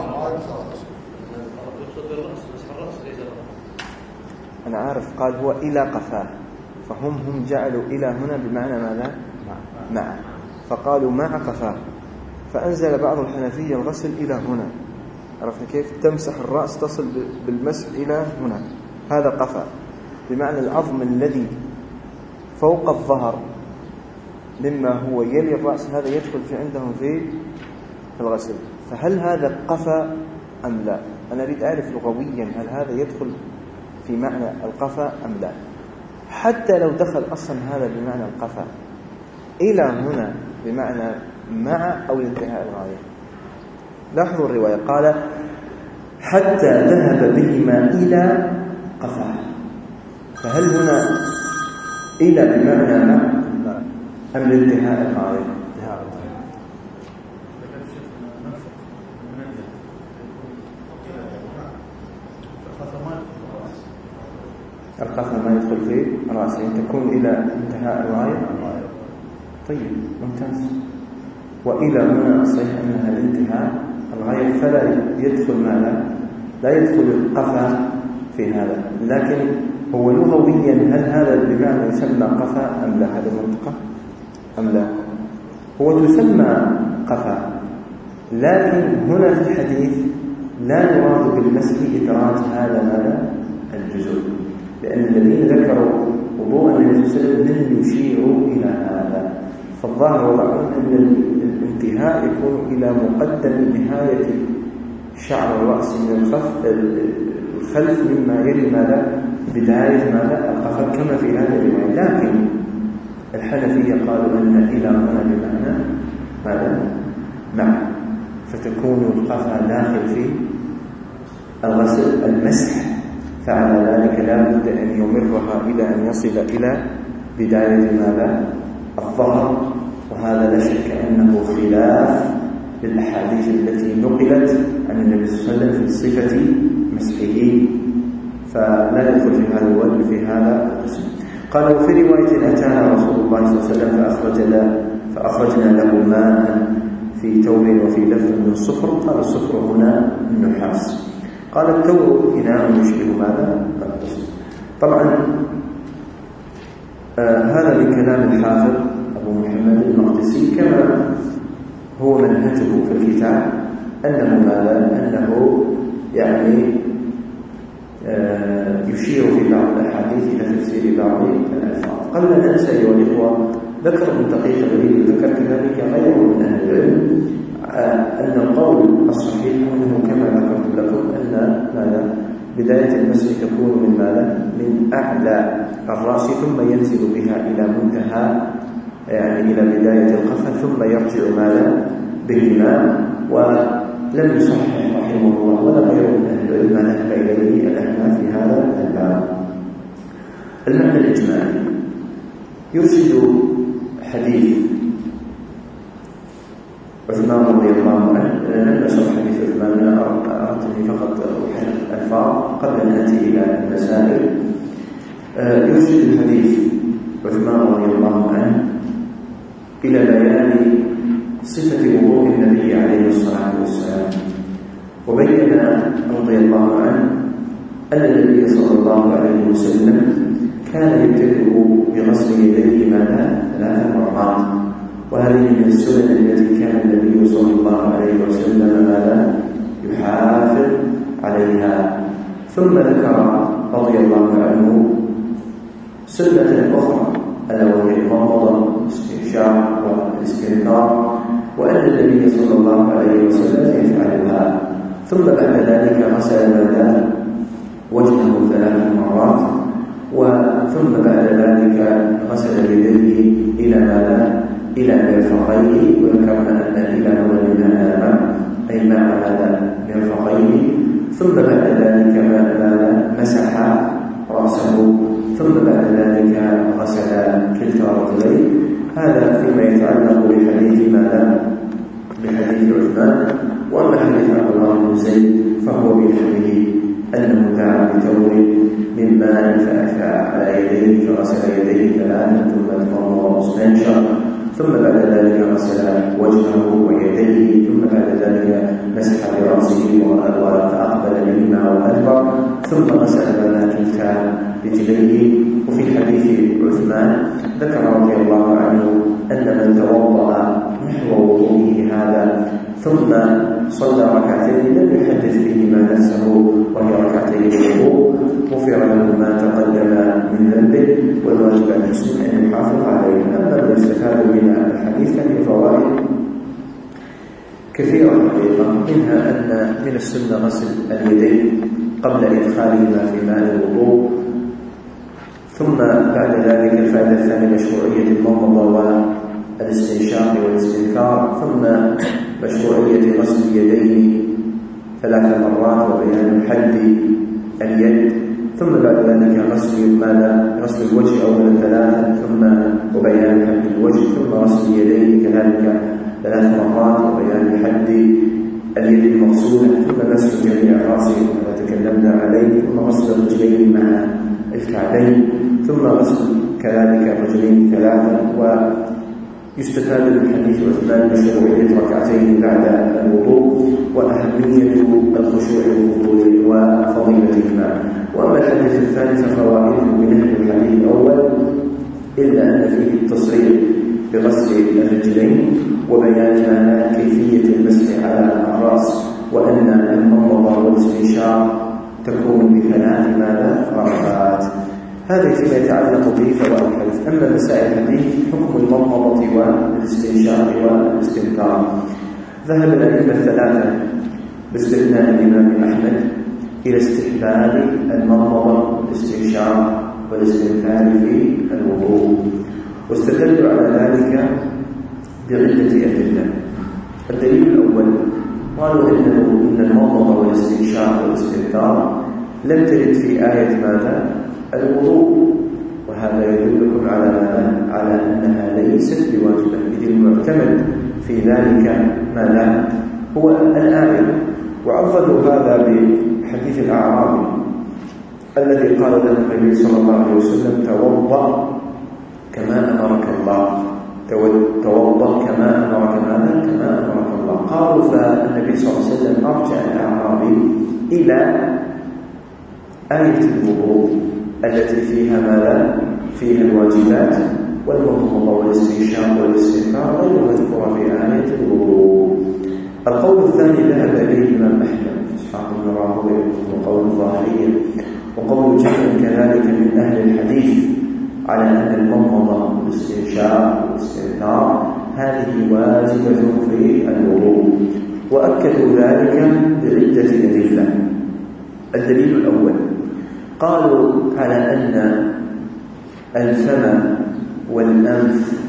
أنا عارف، قال هو إلى قفاه، فهم هم جعلوا إلى هنا بمعنى ماذا؟ مع، فقالوا مع قفاه، فأنزل بعض الحنفية الغسل إلى هنا. عرفنا كيف؟ تمسح الرأس تصل بالمسح إلى هنا، هذا قفا، بمعنى العظم الذي فوق الظهر مما هو يلي الرأس هذا يدخل في عندهم في الغسل. فهل هذا قفا أم لا؟ أنا أريد أعرف لغويا هل هذا يدخل في معنى القفا أم لا؟ حتى لو دخل أصلا هذا بمعنى القفا إلى هنا بمعنى مع أو انتهاء الغاية. لاحظوا الرواية، قال حتى ذهب بهما إلى قفا، فهل هنا إلى بمعنى مع أم لانتهاء الغاية؟ القفا ما يدخل في رأسه، تكون إلى انتهاء الغاية. طيب ممتاز. وإلى هنا صحيح أنها الانتهاء الغاية، فلا يدخل ماذا؟ لا يدخل القفا في هذا. لكن هو لغويا هل هذا بمعنى يسمى قفا أم لا؟ هذه المنطقة أم لا؟ هو تسمى قفا، لكن هنا في الحديث لا يراد بالمسح إدراج هذا ماذا؟ الجزء، لأن الذين ذكروا وضوء النبي صلى الله عليه وسلم لم يشيروا إلى هذا. فالظاهر وضعون أن الانتهاء يكون إلى مقدم نهاية شعر الرأس من الخلف الخلف مما يلي ماذا؟ بداية ماذا؟ القفا كما في هذا الرواية. لكن الحنفية قالوا أن إلى هنا بمعنى ماذا؟ مع، فتكون القفا داخل في الغسل المسح، فعلى ذلك لا بد أن يمرها إلى أن يصل إلى بداية ماذا؟ الظهر. وهذا لا شك أنه خلاف للأحاديث التي نقلت عن النبي صلى الله عليه وسلم في صفة مسحه، فلا يدخل في هذا الوجه في هذا القسم. قال وفي رواية أتانا رسول الله صلى الله عليه وسلم فأخرجنا, فأخرجنا له ماء في تور وفي لف من صفر. قال الصفر هنا النحاس. قال التور إناء يشبه ماذا؟ القسم. طبعا آه هذا من كلام الحافظ أبو محمد المقدسي كما هو منهجه في الكتاب، أنه ماذا؟ أنه يعني آه يشير في بعض الأحاديث إلى تفسير بعض الألفاظ. قبل أن أنسى أيها الإخوة، ذكر ابن دقيق العيد وذكر كذلك غيره من أهل العلم آه أن القول الصحيح أنه كما ذكرت لكم أن ماذا؟ بداية المسح تكون من ماذا؟ من أعلى الرأس ثم ينزل بها إلى منتهى يعني إلى بداية القفا ثم يرجع ماذا؟ بهما. ولم يصحح رحمه الله ولا غيره من أهل العلم ما ذهب إليه الأحناف في هذا الباب. المعنى الإجمالي يرشد حديث عثمان رضي الله عنه. لم أشرح حديث عثمان، أنا أردت فقط أحرق الألفاظ قبل أن نأتي إلى المسائل. يرشد الحديث عثمان رضي الله عنه إلى بيان صفة وضوء النبي عليه الصلاة والسلام، وبين رضي الله عنه أن النبي صلى الله عليه وسلم كان يبتدئ بغسل يديه ماذا؟ ثلاث مرات، وهذه من السنن التي كان النبي صلى الله عليه وسلم ماذا؟ يحافظ عليها. ثم ذكر رضي الله عنه سنة أخرى ألا وهي المضمضة والاستنشاق والاستنثار، وأن النبي صلى الله عليه وسلم يفعلها. ثم بعد ذلك غسل ماذا؟ وجهه ثلاث مرات، وثم بعد ذلك غسل يديه إلى ماذا؟ إلى مرفقيه، وذكرنا أن إلى هنا أي مع هذا مرفقيه. ثم بعد ذلك ماذا؟ مسح رأسه، ثم بعد ذلك غسل كلتا رجليه. هذا فيما يتعلق بحديث ماذا؟ بحديث عثمان. وأما حديث عبد الله بن زيد فهو بنحوه أنه دعا بثوب من ماء فأكفى على يديه فغسل يديه ثلاثا ثم تمضمض واستنشق، ثم بعد ذلك غسل وجهه ويديه، ثم بعد ذلك مسح برأسه فأقبل بهما وأدبر، ثم غسل بين كلتا رجليه. وفي حديث عثمان ذكر رضي الله عنه أن من توضأ نحو وضوئه هذا ثم صلى ركعتين لم يحدث فيهما نفسه وهي ركعتين الوضوء غفر له ما تقدم من ذنبه، والواجب على المسلم أن يحافظ عليه. أما ما يستفاد من الحديث فهي فوائد كثيرة حقيقة، منها أن من السنة غسل اليدين قبل إدخالهما في ماء الوضوء. ثم بعد ذلك الفائدة الثانية مشروعية المضمضة والاستنشاق والاستنثار، ثم مشروعية غسل اليدين ثلاث مرات وبيان حد اليد، ثم بعد ذلك غسل ماذا؟ غسل الوجه أولا ثلاثا ثم وبيان حد الوجه، ثم غسل اليدين كذلك ثلاث مرات وبيان حد اليد المغسولة، ثم مسح جميع الرأس كما تكلمنا عليه، ثم غسل الرجلين مع الكعبين، ثم غسل كذلك الرجلين ثلاثا. ويستفاد من حديث عثمان مشروعية ركعتين بعد الوضوء وأهمية الخشوع والفضول وفضيلتهما. وأما الحديث الثاني ففوائده بنحو الحديث الأول، إلا أن فيه التصريح بغسل الرجلين وبيان كيفية المسح على الرأس، وأن المضمضة والاستنشاق تكون بثلاث ماذا؟ ركعات. هذا فيما يتعلق به فوائد الحديث. أما مسائل الحديث حكم المضمضة والاستنشاق والاستنثار، ذهب الأئمة الثلاثة باستثناء الإمام أحمد إلى استحباب المضمضة والاستنشاق والاستنثار في الوضوء، واستدلوا على ذلك بعدة أدلة. الدليل الأول قالوا إن المضمضة والاستنشاق والاستنثار لم ترد في آية ماذا؟ الوضوء، وهذا يدلكم على ماذا؟ على أنها ليست بواجبة، إذ المعتمد في ذلك ماذا؟ هو الآية. وعضدوا هذا بحديث الأعرابي الذي قال له النبي صلى الله عليه وسلم توضأ كما أمرك الله، توضأ كما أمرك ماذا؟ كما أمرك الله. قالوا فالنبي صلى الله عليه وسلم أرجع الأعرابي إلى آية الوضوء التي فيها ماذا؟ فيها الواجبات والمضمضة والاستنشاق والاستنثار غير مذكورة في آية الوضوء. القول الثاني ذهب إليه الإمام أحمد إسحاق بن راهويه وقول الظاهرية وقول جمع كذلك من أهل الحديث على أن المضمضة والاستنشاق والاستنثار هذه واجبة في الوضوء، وأكدوا ذلك بعدة أدلة. الدليل الأول قالوا على أن الفم والأنف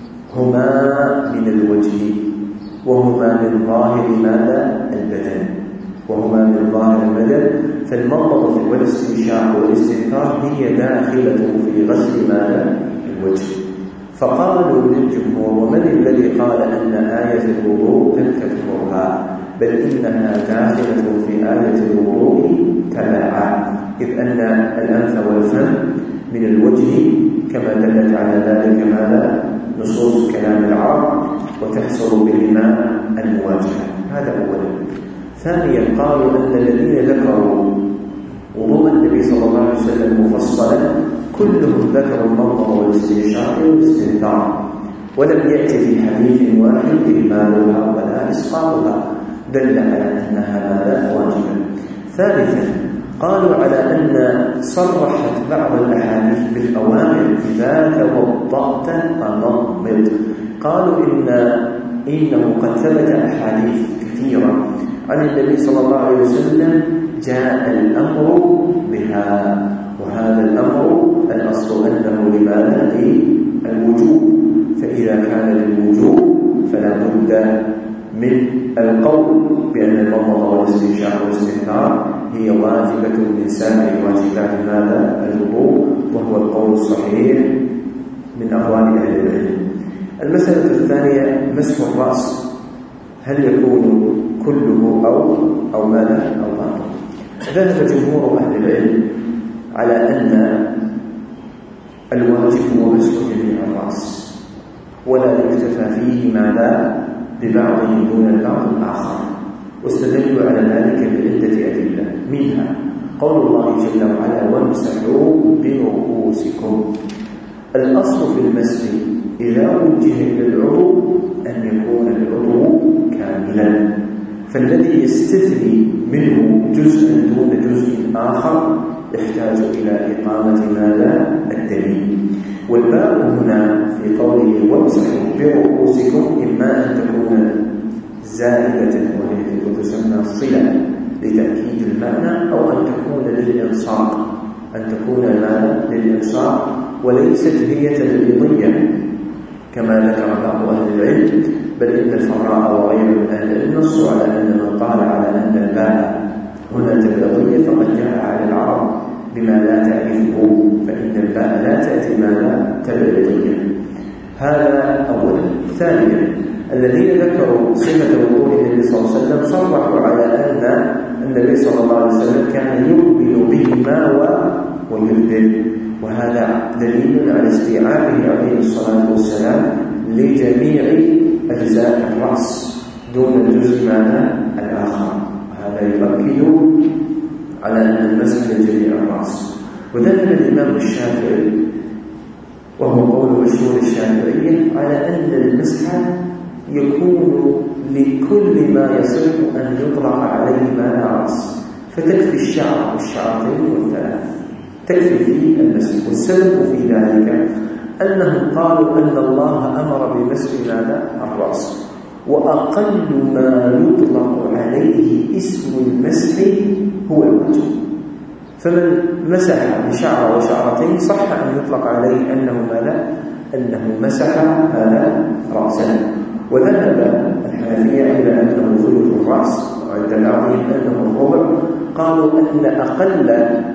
هما من الوجه وهما من ظاهر ماذا؟ البدن، وهما من ظاهر البدن، فالمضمضة والاستنشاق والاستنثار هي داخلة في غسل ماذا؟ الوجه. فقالوا للجمهور ومن الذي قال أن آية الوضوء لم تذكرها، بل إنها داخلة في آية الوضوء تبعا، إذ أن الأنف والفم من الوجه كما دلت على ذلك ماذا؟ نصوص كلام العرب، وتحصل بهما المواجهة. هذا أولا. ثانيا قالوا أن الذين ذكروا وضوء النبي صلى الله عليه وسلم مفصلا كلهم ذكروا المضمضة والاستنشاق والاستنثار، ولم يأتي في حديث واحد إهمالها ولا إسقاطها، دل على أنها ماذا؟ واجبة. ثالثا قالوا على أن صرحت بعض الأحاديث بالأوامر: إذا توضأت فنضمض. قالوا إن إنه قد ثبت أحاديث كثيرة عن النبي صلى الله عليه وسلم جاء الأمر بها، وهذا الأمر الأصل أنه لماذا؟ للوجوب، فإذا كان للوجوب فلا بد من القول بأن المضمضة والاستنشاق والاستنثار هي واجبة من سائر واجبات ماذا؟ الوضوء، وهو القول الصحيح من أقوال أهل العلم. المسألة الثانية مسح الرأس، هل يكون كله أو أو ماذا أو بعضه؟ ذهب جمهور أهل العلم على أن الواجب هو مسح جميع الرأس، ولا يكتفى فيه ماذا ببعضه دون البعض الآخر، واستدلوا على ذلك بعدة أدلة، منها قول الله جل وعلا: وامسحوا برؤوسكم. الأصل في المسح إذا وجه إلى العضو أن يكون العضو كاملا، فالذي يستثني منه جزءا دون جزء آخر يحتاج إلى إقامة ماذا؟ الدليل. والباء هنا في قوله وامسحوا برؤوسكم إما أن تكون زائدة وهي تسمى صلة لتأكيد المعنى، أو أن تكون للإلصاق، أن تكون ماذا؟ للإلصاق، وليست هي تبعيضية كما ذكر بعض أهل العلم، بل إن الفراء وغيره من أهل العلم نصوا على أن من قال على أن الباء هنا تبعيضية فقد جاء على العرب بما لا تعرفه، فإن الباء لا تأتي ماذا؟ تبعيضية. هذا أولا. ثانيا، الذين ذكروا صفة وضوء النبي صلى الله عليه وسلم صرحوا على أن النبي صلى الله عليه وسلم كان يقبل بهما ويدبر، وهذا دليل على استيعابه عليه الصلاة والسلام لجميع أجزاء الرأس دون الجزء ماذا؟ الآخر. هذا يؤكد على أن المسح لجميع الرأس. وذهب الإمام الشافعي، وهو قول مشهور الشافعية، على أن المسح يكون لكل ما يصح أن يطلق عليه ما رأس، فتكفي الشعر والشعرتين والثلاث، تكفي فيه المسح. والسبب في ذلك أنهم قالوا أن الله أمر بمسح ماذا؟ الرأس، وأقل ما يطلق عليه اسم المسح هو الوجه، فمن مسح بشعر وشعرتين صح أن يطلق عليه أنه ماذا؟ أنه مسح هذا رأسا. وذهب الحنفية إلى أنه ثلث الرأس، وعند بعضهم أنه الربع. قالوا أن أقل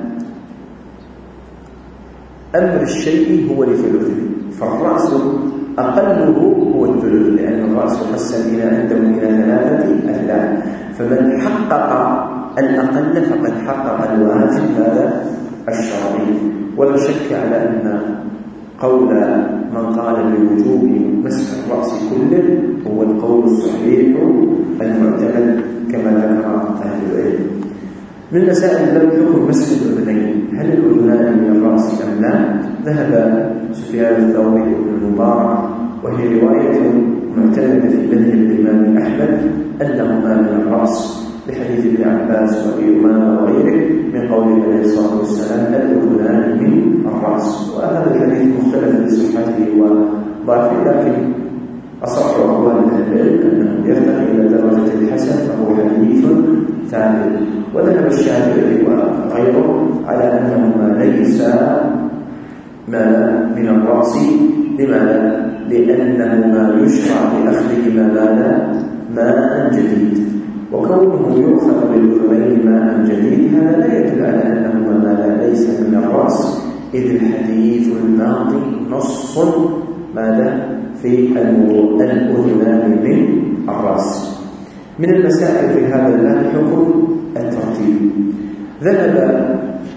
أمر الشيء هو لثلثه، فالرأس أقله هو الثلث، لأن الرأس يقسم إلى عنده إلى ثلاثة أثلاث، فمن حقق الأقل فقد حقق الواجب هذا الشرعي. ولا شك على أن قول من قال بوجوب مسح الرأس كله هو القول الصحيح المعتمد كما ذكر أهل العلم. من مسائل لم يكن مسح الأذنين، هل الأذنان من الرأس أم لا؟ ذهب سفيان الثوري بن المبارك، وهي رواية معتمدة في مذهب الإمام أحمد أنهما من الرأس، بحديث ابن عباس وابي امامه وغيره من قوله عليه الصلاه والسلام: الاذنان من الراس. وهذا الحديث مختلف في صحته وضعفه، لكن اصح اقوال اهل العلم انه يرتقي الى درجه الحسن، فهو حديث ثابت. وذهب الشافعي وغيره على انهما ليسا من الراس. لماذا؟ لانهما يشرع لاخذهما ماذا؟ ماء جديد، وكونه يؤخذ بالأذنين ماء جديد هذا لا يدل على أنهما ماذا؟ ليس من الرأس، إذ الحديث الماضي نص ماذا؟ في الوضوء: الأذنان من الرأس. من المسائل في هذا الباب حكم الترتيب. ذهب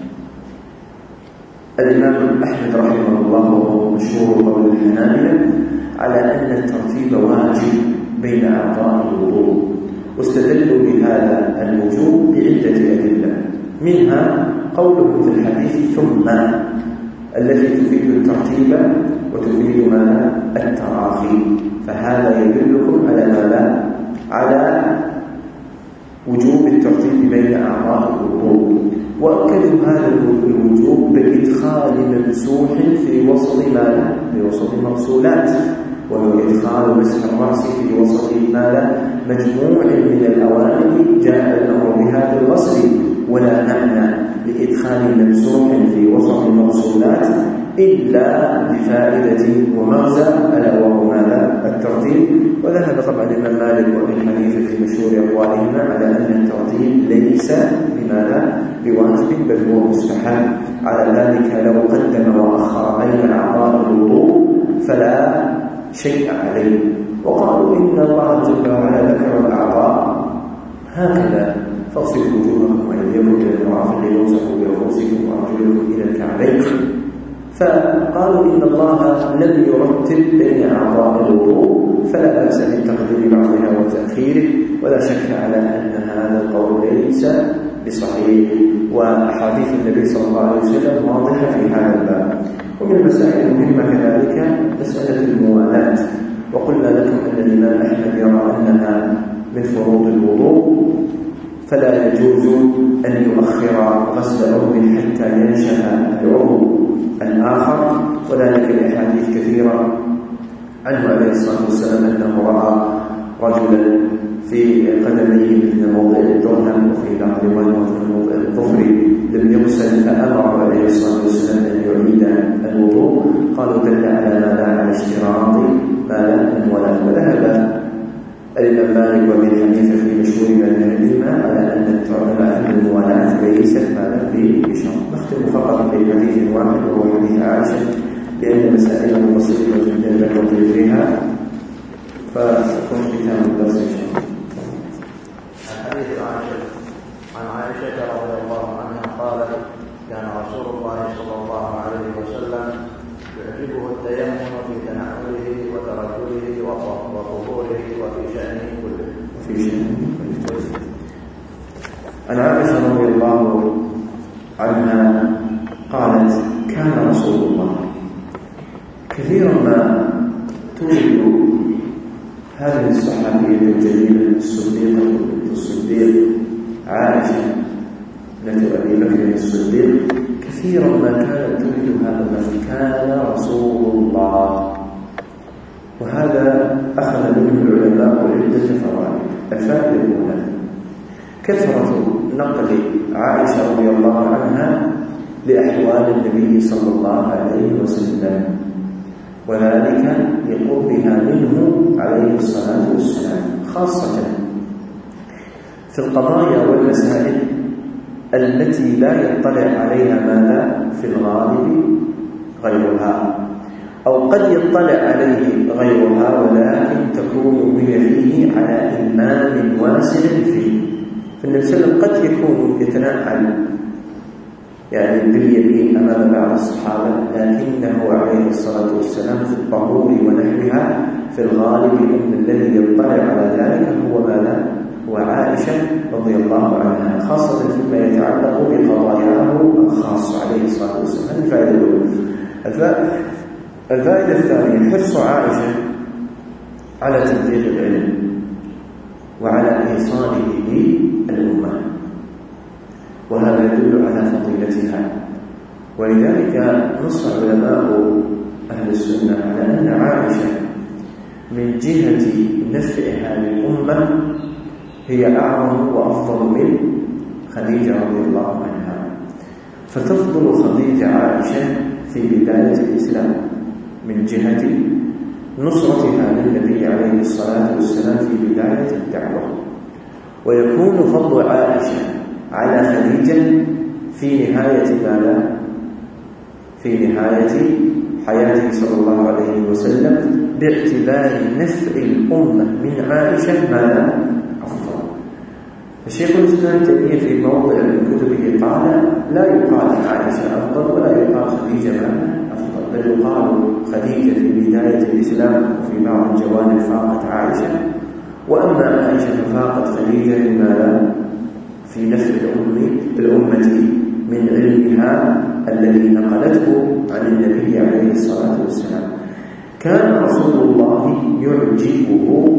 الإمام أحمد رحمه الله وهو مشهور قول الحنابلة على أن الترتيب واجب بين أعضاء الوضوء، واستدلوا بهذا الوجوب بعدة أدلة، منها قوله في الحديث ثم، التي تفيد الترتيب وتفيد ماذا؟ التراخي، فهذا يدلكم على ماذا؟ على وجوب الترتيب بين أعضاء الوضوء. وأكدوا هذا الوجوب بإدخال ممسوح في وسط ماذا؟ في وسط المغسولات، وهو إدخال مسح الرأس في وسط ماذا؟ مجموع من الأواني جاء الأمر بهذا الغسل، ولا معنى لإدخال ممسوح في وسط المغسولات إلا بفائدة ومغزى ألا وهو ماذا؟ الترتيب. وذهب طبعا الإمام مالك وابن حنيفة في مشهور أقوالهما على أن الترتيب ليس بماذا؟ بواجب، بل هو مستحب. على ذلك لو قدم وأخر بين أعضاء الوضوء فلا شيء عليه. وقالوا إن الله جل وعلا ذكر الأعضاء هكذا: فاغسلوا وجوهكم وأيديكم إلى المرافق وامسحوا برؤوسكم وأرجلكم إلى الكعبين. فقالوا إن الله لم يرتب بين أعضاء الوضوء، فلا بأس من تقديم بعضها وتأخيره، ولا شك على أن هذا القول ليس بصحيح، وأحاديث النبي صلى الله عليه وسلم واضحة في هذا الباب. ومن المسائل المهمة كذلك مسألة الموالاة، وقلنا لكم أن الإمام أحمد يرى أنها من فروض الوضوء، فلا يجوز أن يؤخر غسل عضو حتى ينشأ العضو الآخر، وذلك لأحاديث كثيرة عنه عليه الصلاة والسلام أنه رأى رجلا في قدميه مثل موضع الدرهم، وفي بعض الروايات مثل موضع الظفر لم يغسل، فأمر عليه الصلاة والسلام أن يعيد الوضوء. قالوا دل على ماذا؟ على اشتراط ماذا؟ المولاة. وذهب الإمام مالك وابن حنيفة في مشهور مذهبهما على أن الموالاة ليست ماذا؟ بشرط. نختم فقط بحديث واحد وهو حديث عائشة، لأن مسائل بسيطة جدا ذكرت فيها، فكن ختام الدرس إن شاء الله. الحديث عن عائشة رضي الله عنها قالت: كان رسول الله صلى الله عليه وسلم يعجبه التيمم في تنعله وترجله وطهوره وفي شأنه كله. في شأنه كله. عن عائشة رضي الله عنها قالت: كان رسول الله كثيرا ما تولد هذه الصحابية الجليلة الصديقة الصديق عائشة بنت أبي بكر الصديق، كثيرا ما كانت تولد هذا اللفظ كان رسول الله. وهذا أخذ منه العلماء عدة فوائد. الفائدة الأولى كثرة نقل عائشة رضي الله عنها لأحوال النبي صلى الله عليه وسلم، وذلك لقربها منه عليه الصلاة والسلام، خاصة في القضايا والمسائل التي لا يطلع عليها ماذا؟ في الغالب غيرها، أو قد يطلع عليه غيرها ولكن تكون هي فيه على إمام واسع فيه. فالنبي صلى الله عليه وسلم قد يكون يتنعل يعني باليمين أمام بعض الصحابة، لكنه عليه الصلاة والسلام في الطهور ونحوها في الغالب أن الذي يطلع على ذلك هو ماذا؟ هو عائشة رضي الله عنها، خاصة فيما يتعلق بقضاياه الخاصة عليه الصلاة والسلام. الفائدة الأولى. الفائدة الثانية حرص عائشة على تبليغ العلم وعلى إيصاله للأمة، وهذا يدل على فضيلتها. ولذلك نص علماء أهل السنة على أن عائشة من جهة نفعها للأمة هي أعظم وأفضل من خديجة رضي الله عنها. فتفضل خديجة عائشة في بداية الإسلام من جهة نصرتها للنبي عليه الصلاة والسلام في بداية الدعوة، ويكون فضل عائشة على خديجة في نهاية ماذا؟ في نهاية حياته صلى الله عليه وسلم، باعتبار نفع الأمة من عائشة ماذا؟ أفضل. الشيخ الإسلام تيمية في موضع من كتبه قال: لا يقال عائشة أفضل ولا يقال خديجة ماذا؟ أفضل، بل يقال خديجة في بداية الإسلام وفي بعض الجوانب فاقت عائشة، وأما عائشة فاقت خديجة ماذا؟ في نفع الأمة من علمها الذي نقلته عن النبي عليه الصلاة والسلام. كان رسول الله يعجبه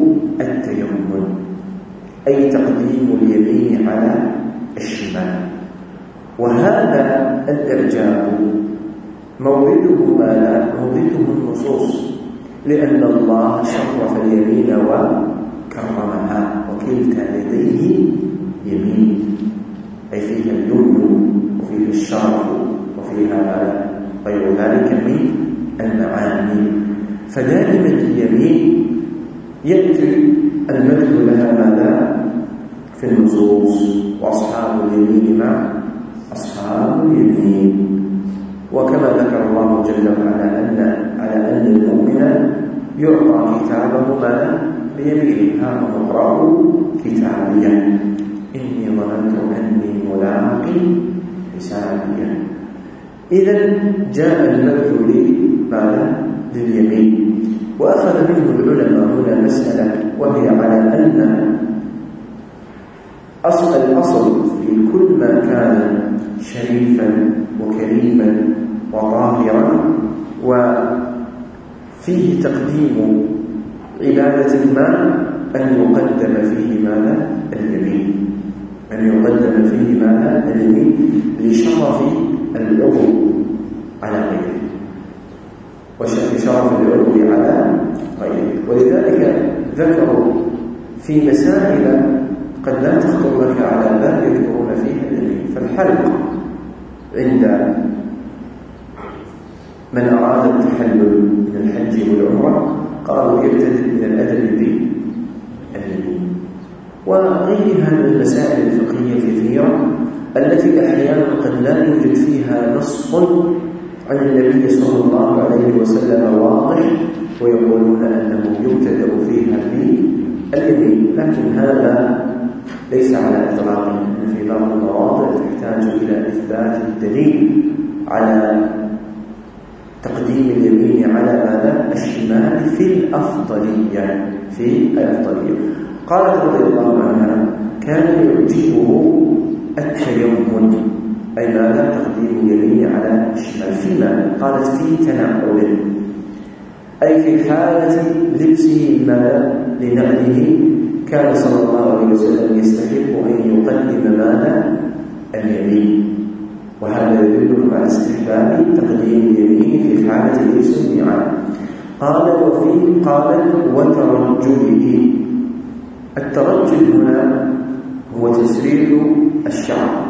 التيمم، أي تقديم اليمين على الشمال، وهذا الإعجاب مورده ما مورده النصوص، لأن الله شرف اليمين وكرمها، وكلتا يديه يمين، أي فيها اليمن وفيه الشرف وفيها غير ذلك من المعاني. فدائما اليمين يأتي المدح لها ماذا في النصوص، وأصحاب اليمين مع أصحاب اليمين. وكما ذكر الله جل وعلا أن على أن المؤمن يعطى كتابه ماذا بيمينه، ها اقرأوا كتابيا إني ظننت أني ملاق حسابيا. إذا جاء المدح لماذا لليمين. وأخذ منه العلماء هنا مسألة، وهي على أن أصل الأصل في كل ما كان شريفا وكريما وطاهرا وفيه تقديم عبادة ما أن يقدم فيه ماذا اليمين، أن يقدم فيه ماذا اليمين لشرف العضو على غيره، وشرف العضو على غيره. ولذلك ذكروا في مسائل قد لا تخطر لك على بال يذكرون فيها اليمين. فالحلق عند من أراد التحلل من الحج والعمرة قالوا يبتدئ من الأدب باليمين. وغيرها من المسائل الفقهية الكثيرة التي أحيانا قد لا يوجد فيها نص عن النبي صلى الله عليه وسلم واضح، ويقولون أنه يبتدأ فيها باليمين، لكن هذا ليس على إطلاقه. في بعض المواضع تحتاج إلى إثبات الدليل على تقديم اليمين على ماذا الشمال في الأفضلية في الأفضلية. قالت رضي الله عنها كان يعجبه التيمم، أي ماذا تقديم اليمين على الشمال في ماذا؟ قالت في تنعل، أي في حالة لبسه ماذا لنعله كان صلى الله عليه وسلم يستحق أن يقدم ماذا اليمين. وهذا يدل على استحباب تقديم اليمين في حالة لبس النعال. قال وفي قالت وترجله. الترجل هنا هو تسريح الشعر،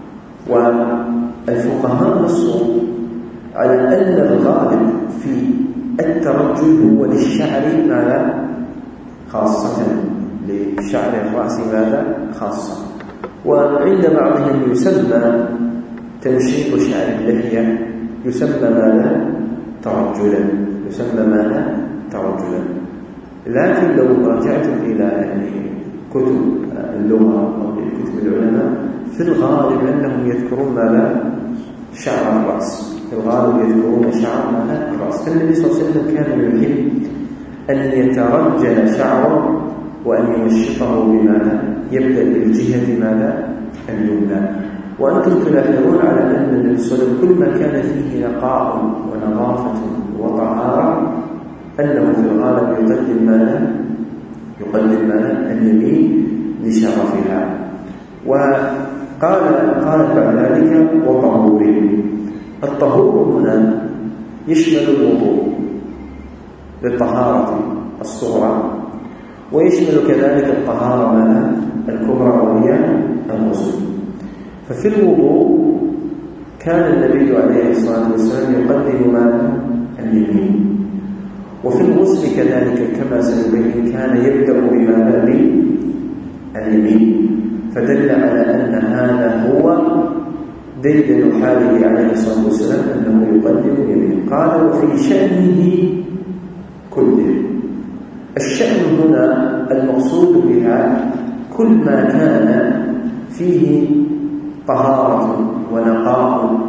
والفقهاء نصوا على أن الغالب في الترجل هو للشعر ماذا خاصة، لشعر الرأس ماذا خاصة. وعند بعضهم يسمى تنشيط شعر اللحية يسمى ماذا ترجلا، يسمى ماذا ترجلا. لكن لو رجعتم إلى يعني كتب اللغة أو كتب العلماء في الغالب أنهم يذكرون ماذا شعر الرأس، في الغالب يذكرون شعر ماذا الرأس. فالنبي صلى الله عليه وسلم كان يحب أن يترجل شعره وأن ينشطه بماذا يبدأ بالجهة ماذا اليمنى. وأنتم تلاحظون على أن النبي صلى الله عليه وسلم كل ما كان فيه نقاء ونظافة وطهارة أنه في الغالب يقدم ماذا يقدم ماذا اليمين لشرفها. وقال قال بعد ذلك وطهور. الطهور هنا يشمل الوضوء للطهارة الصغرى، ويشمل كذلك الطهارة ماذا الكبرى وهي الغسل. ففي الوضوء كان النبي عليه الصلاة والسلام يقدم ماذا اليمين، وفي الغسل كذلك كما سنبين كان يبدأ بماذا اليمين. فدل على أن هذا هو دليل حاله عليه الصلاة والسلام أنه يقدم اليمين. قال وفي شأنه كله. الشأن هنا المقصود بها كل ما كان فيه طهارة ونقاء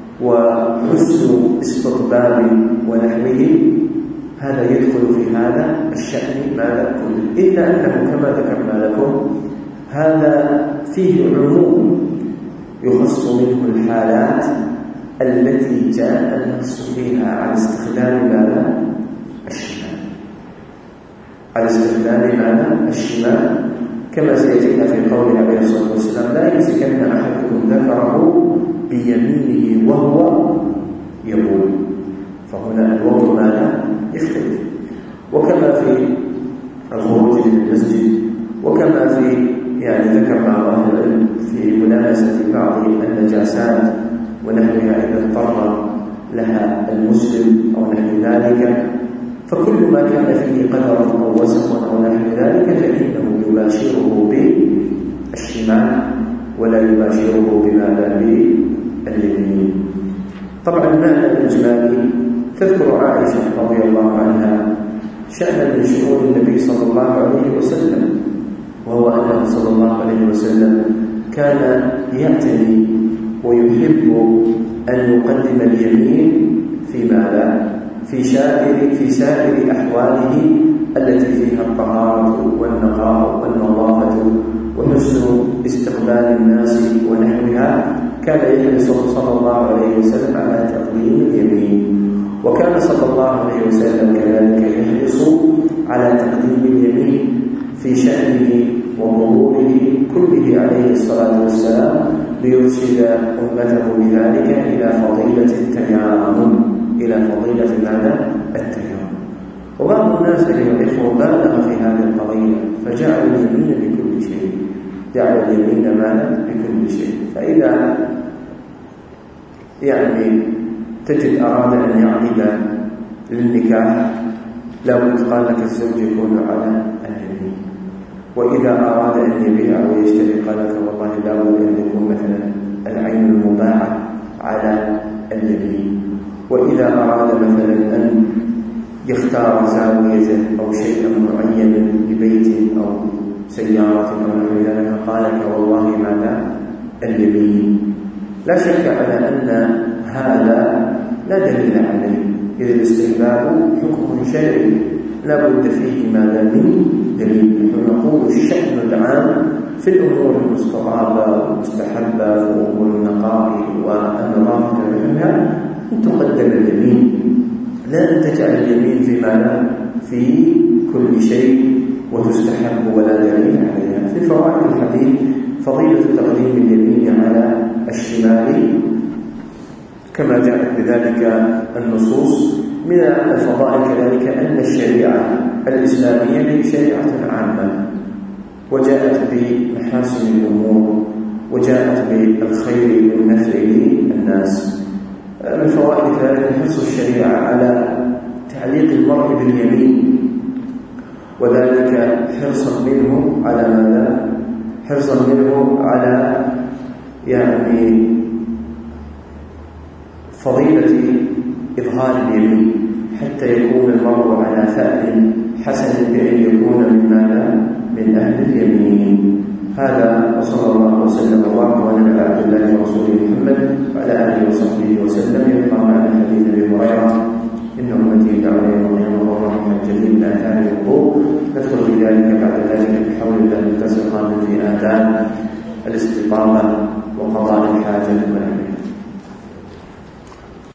وحسن استطباب ونحوه، هذا يدخل في هذا الشأن ماذا كله. إلا أنه كما ذكرنا لكم هذا فيه عموم يخص منه الحالات التي جاء النص فيها على استخدام ماذا الشمال، على استخدام ماذا الشمال، كما سيأتينا في قول عليه الصلاة والسلام لا يمسكن أحدكم ذكره بيمينه وهو يقول، فهنا الوضع ماذا يختلف. وكما في الخروج من المسجد، وكما في يعني ذكر بعض أهل العلم في ملامسة بعض النجاسات ونحوها إذا اضطر لها المسلم أو نحو ذلك، فكل ما كان فيه قدر أو وسخ أو نحو ذلك فإنه يباشره بالشمال ولا يباشره بماذا باليمين. طبعا المعنى الإجمالي تذكر عائشة رضي الله عنها شأن من شؤون النبي صلى الله عليه وسلم، وهو أنه صلى الله عليه وسلم كان يعتني ويحب أن يقدم اليمين في ماذا؟ في سائر في سائر أحواله التي فيها الطهارة والنقاء والنظافة وحسن استقبال الناس ونحوها، كان يحرص صلى الله عليه وسلم على تقديم اليمين. وكان صلى الله عليه وسلم كذلك يحرص على تقديم اليمين في شأنه وظهوره كله عليه الصلاة والسلام، ليرشد أمته بذلك إلى فضيلة التيامن، إلى فضيلة ماذا؟ التيامن. وبعض الناس أيها الإخوة بالغ في هذه القضية فجعل اليمين بكل شيء، جعل اليمين ماذا؟ بكل شيء. فإذا يعني تجد أراد أن يعقد للنكاح لابد قال لك الزوج يكون على اليمين، وإذا أراد أن يبيع ويشتري قال لك والله لابد أن يكون مثلا العين المباعة على اليمين، وإذا أراد مثلا أن يختار زاوية أو شيئا معينا لبيت أو سيارة أو نحو ذلك قال لك والله ماذا؟ اليمين. لا شك على أن هذا لا دليل عليه، إذا الاستحباب حكم شرعي لا بد فيه ماذا؟ من دليل. نقول الشأن العام في الأمور المستطابة والمستحبة في أمور النقاء والنظافة منها أن تقدم اليمين، لا أن تجعل اليمين في ماذا؟ في كل شيء وتستحب ولا دليل عليها. في فوائد الحديث فضيلة تقديم اليمين على الشمال كما جاءت بذلك النصوص. من الفضائل كذلك أن الشريعة الإسلامية شريعة عامة، وجاءت بمحاسن الأمور وجاءت بالخير والنفع للناس. من فوائد ذلك حرص الشريعة على تعليق المرء باليمين، وذلك حرصا منه على ماذا؟ حرصا منه على يعني فضيلة إظهار اليمين، حتى يكون المرء على فأل حسن بأن يكون من ماذا؟ من أهل اليمين. هذا وصلى الله وسلم وبارك على عبد الله ورسوله محمد وعلى آله وصحبه وسلم. يبقى معنا حديث أبي هريرة إن أمتي دعوني يوم القيامة والرحمة الجليل من آثار الوضوء. ندخل في ذلك بعد ذلك بحول الله المتصل قادم في آثار الاستقامة وقضاء الحاجة.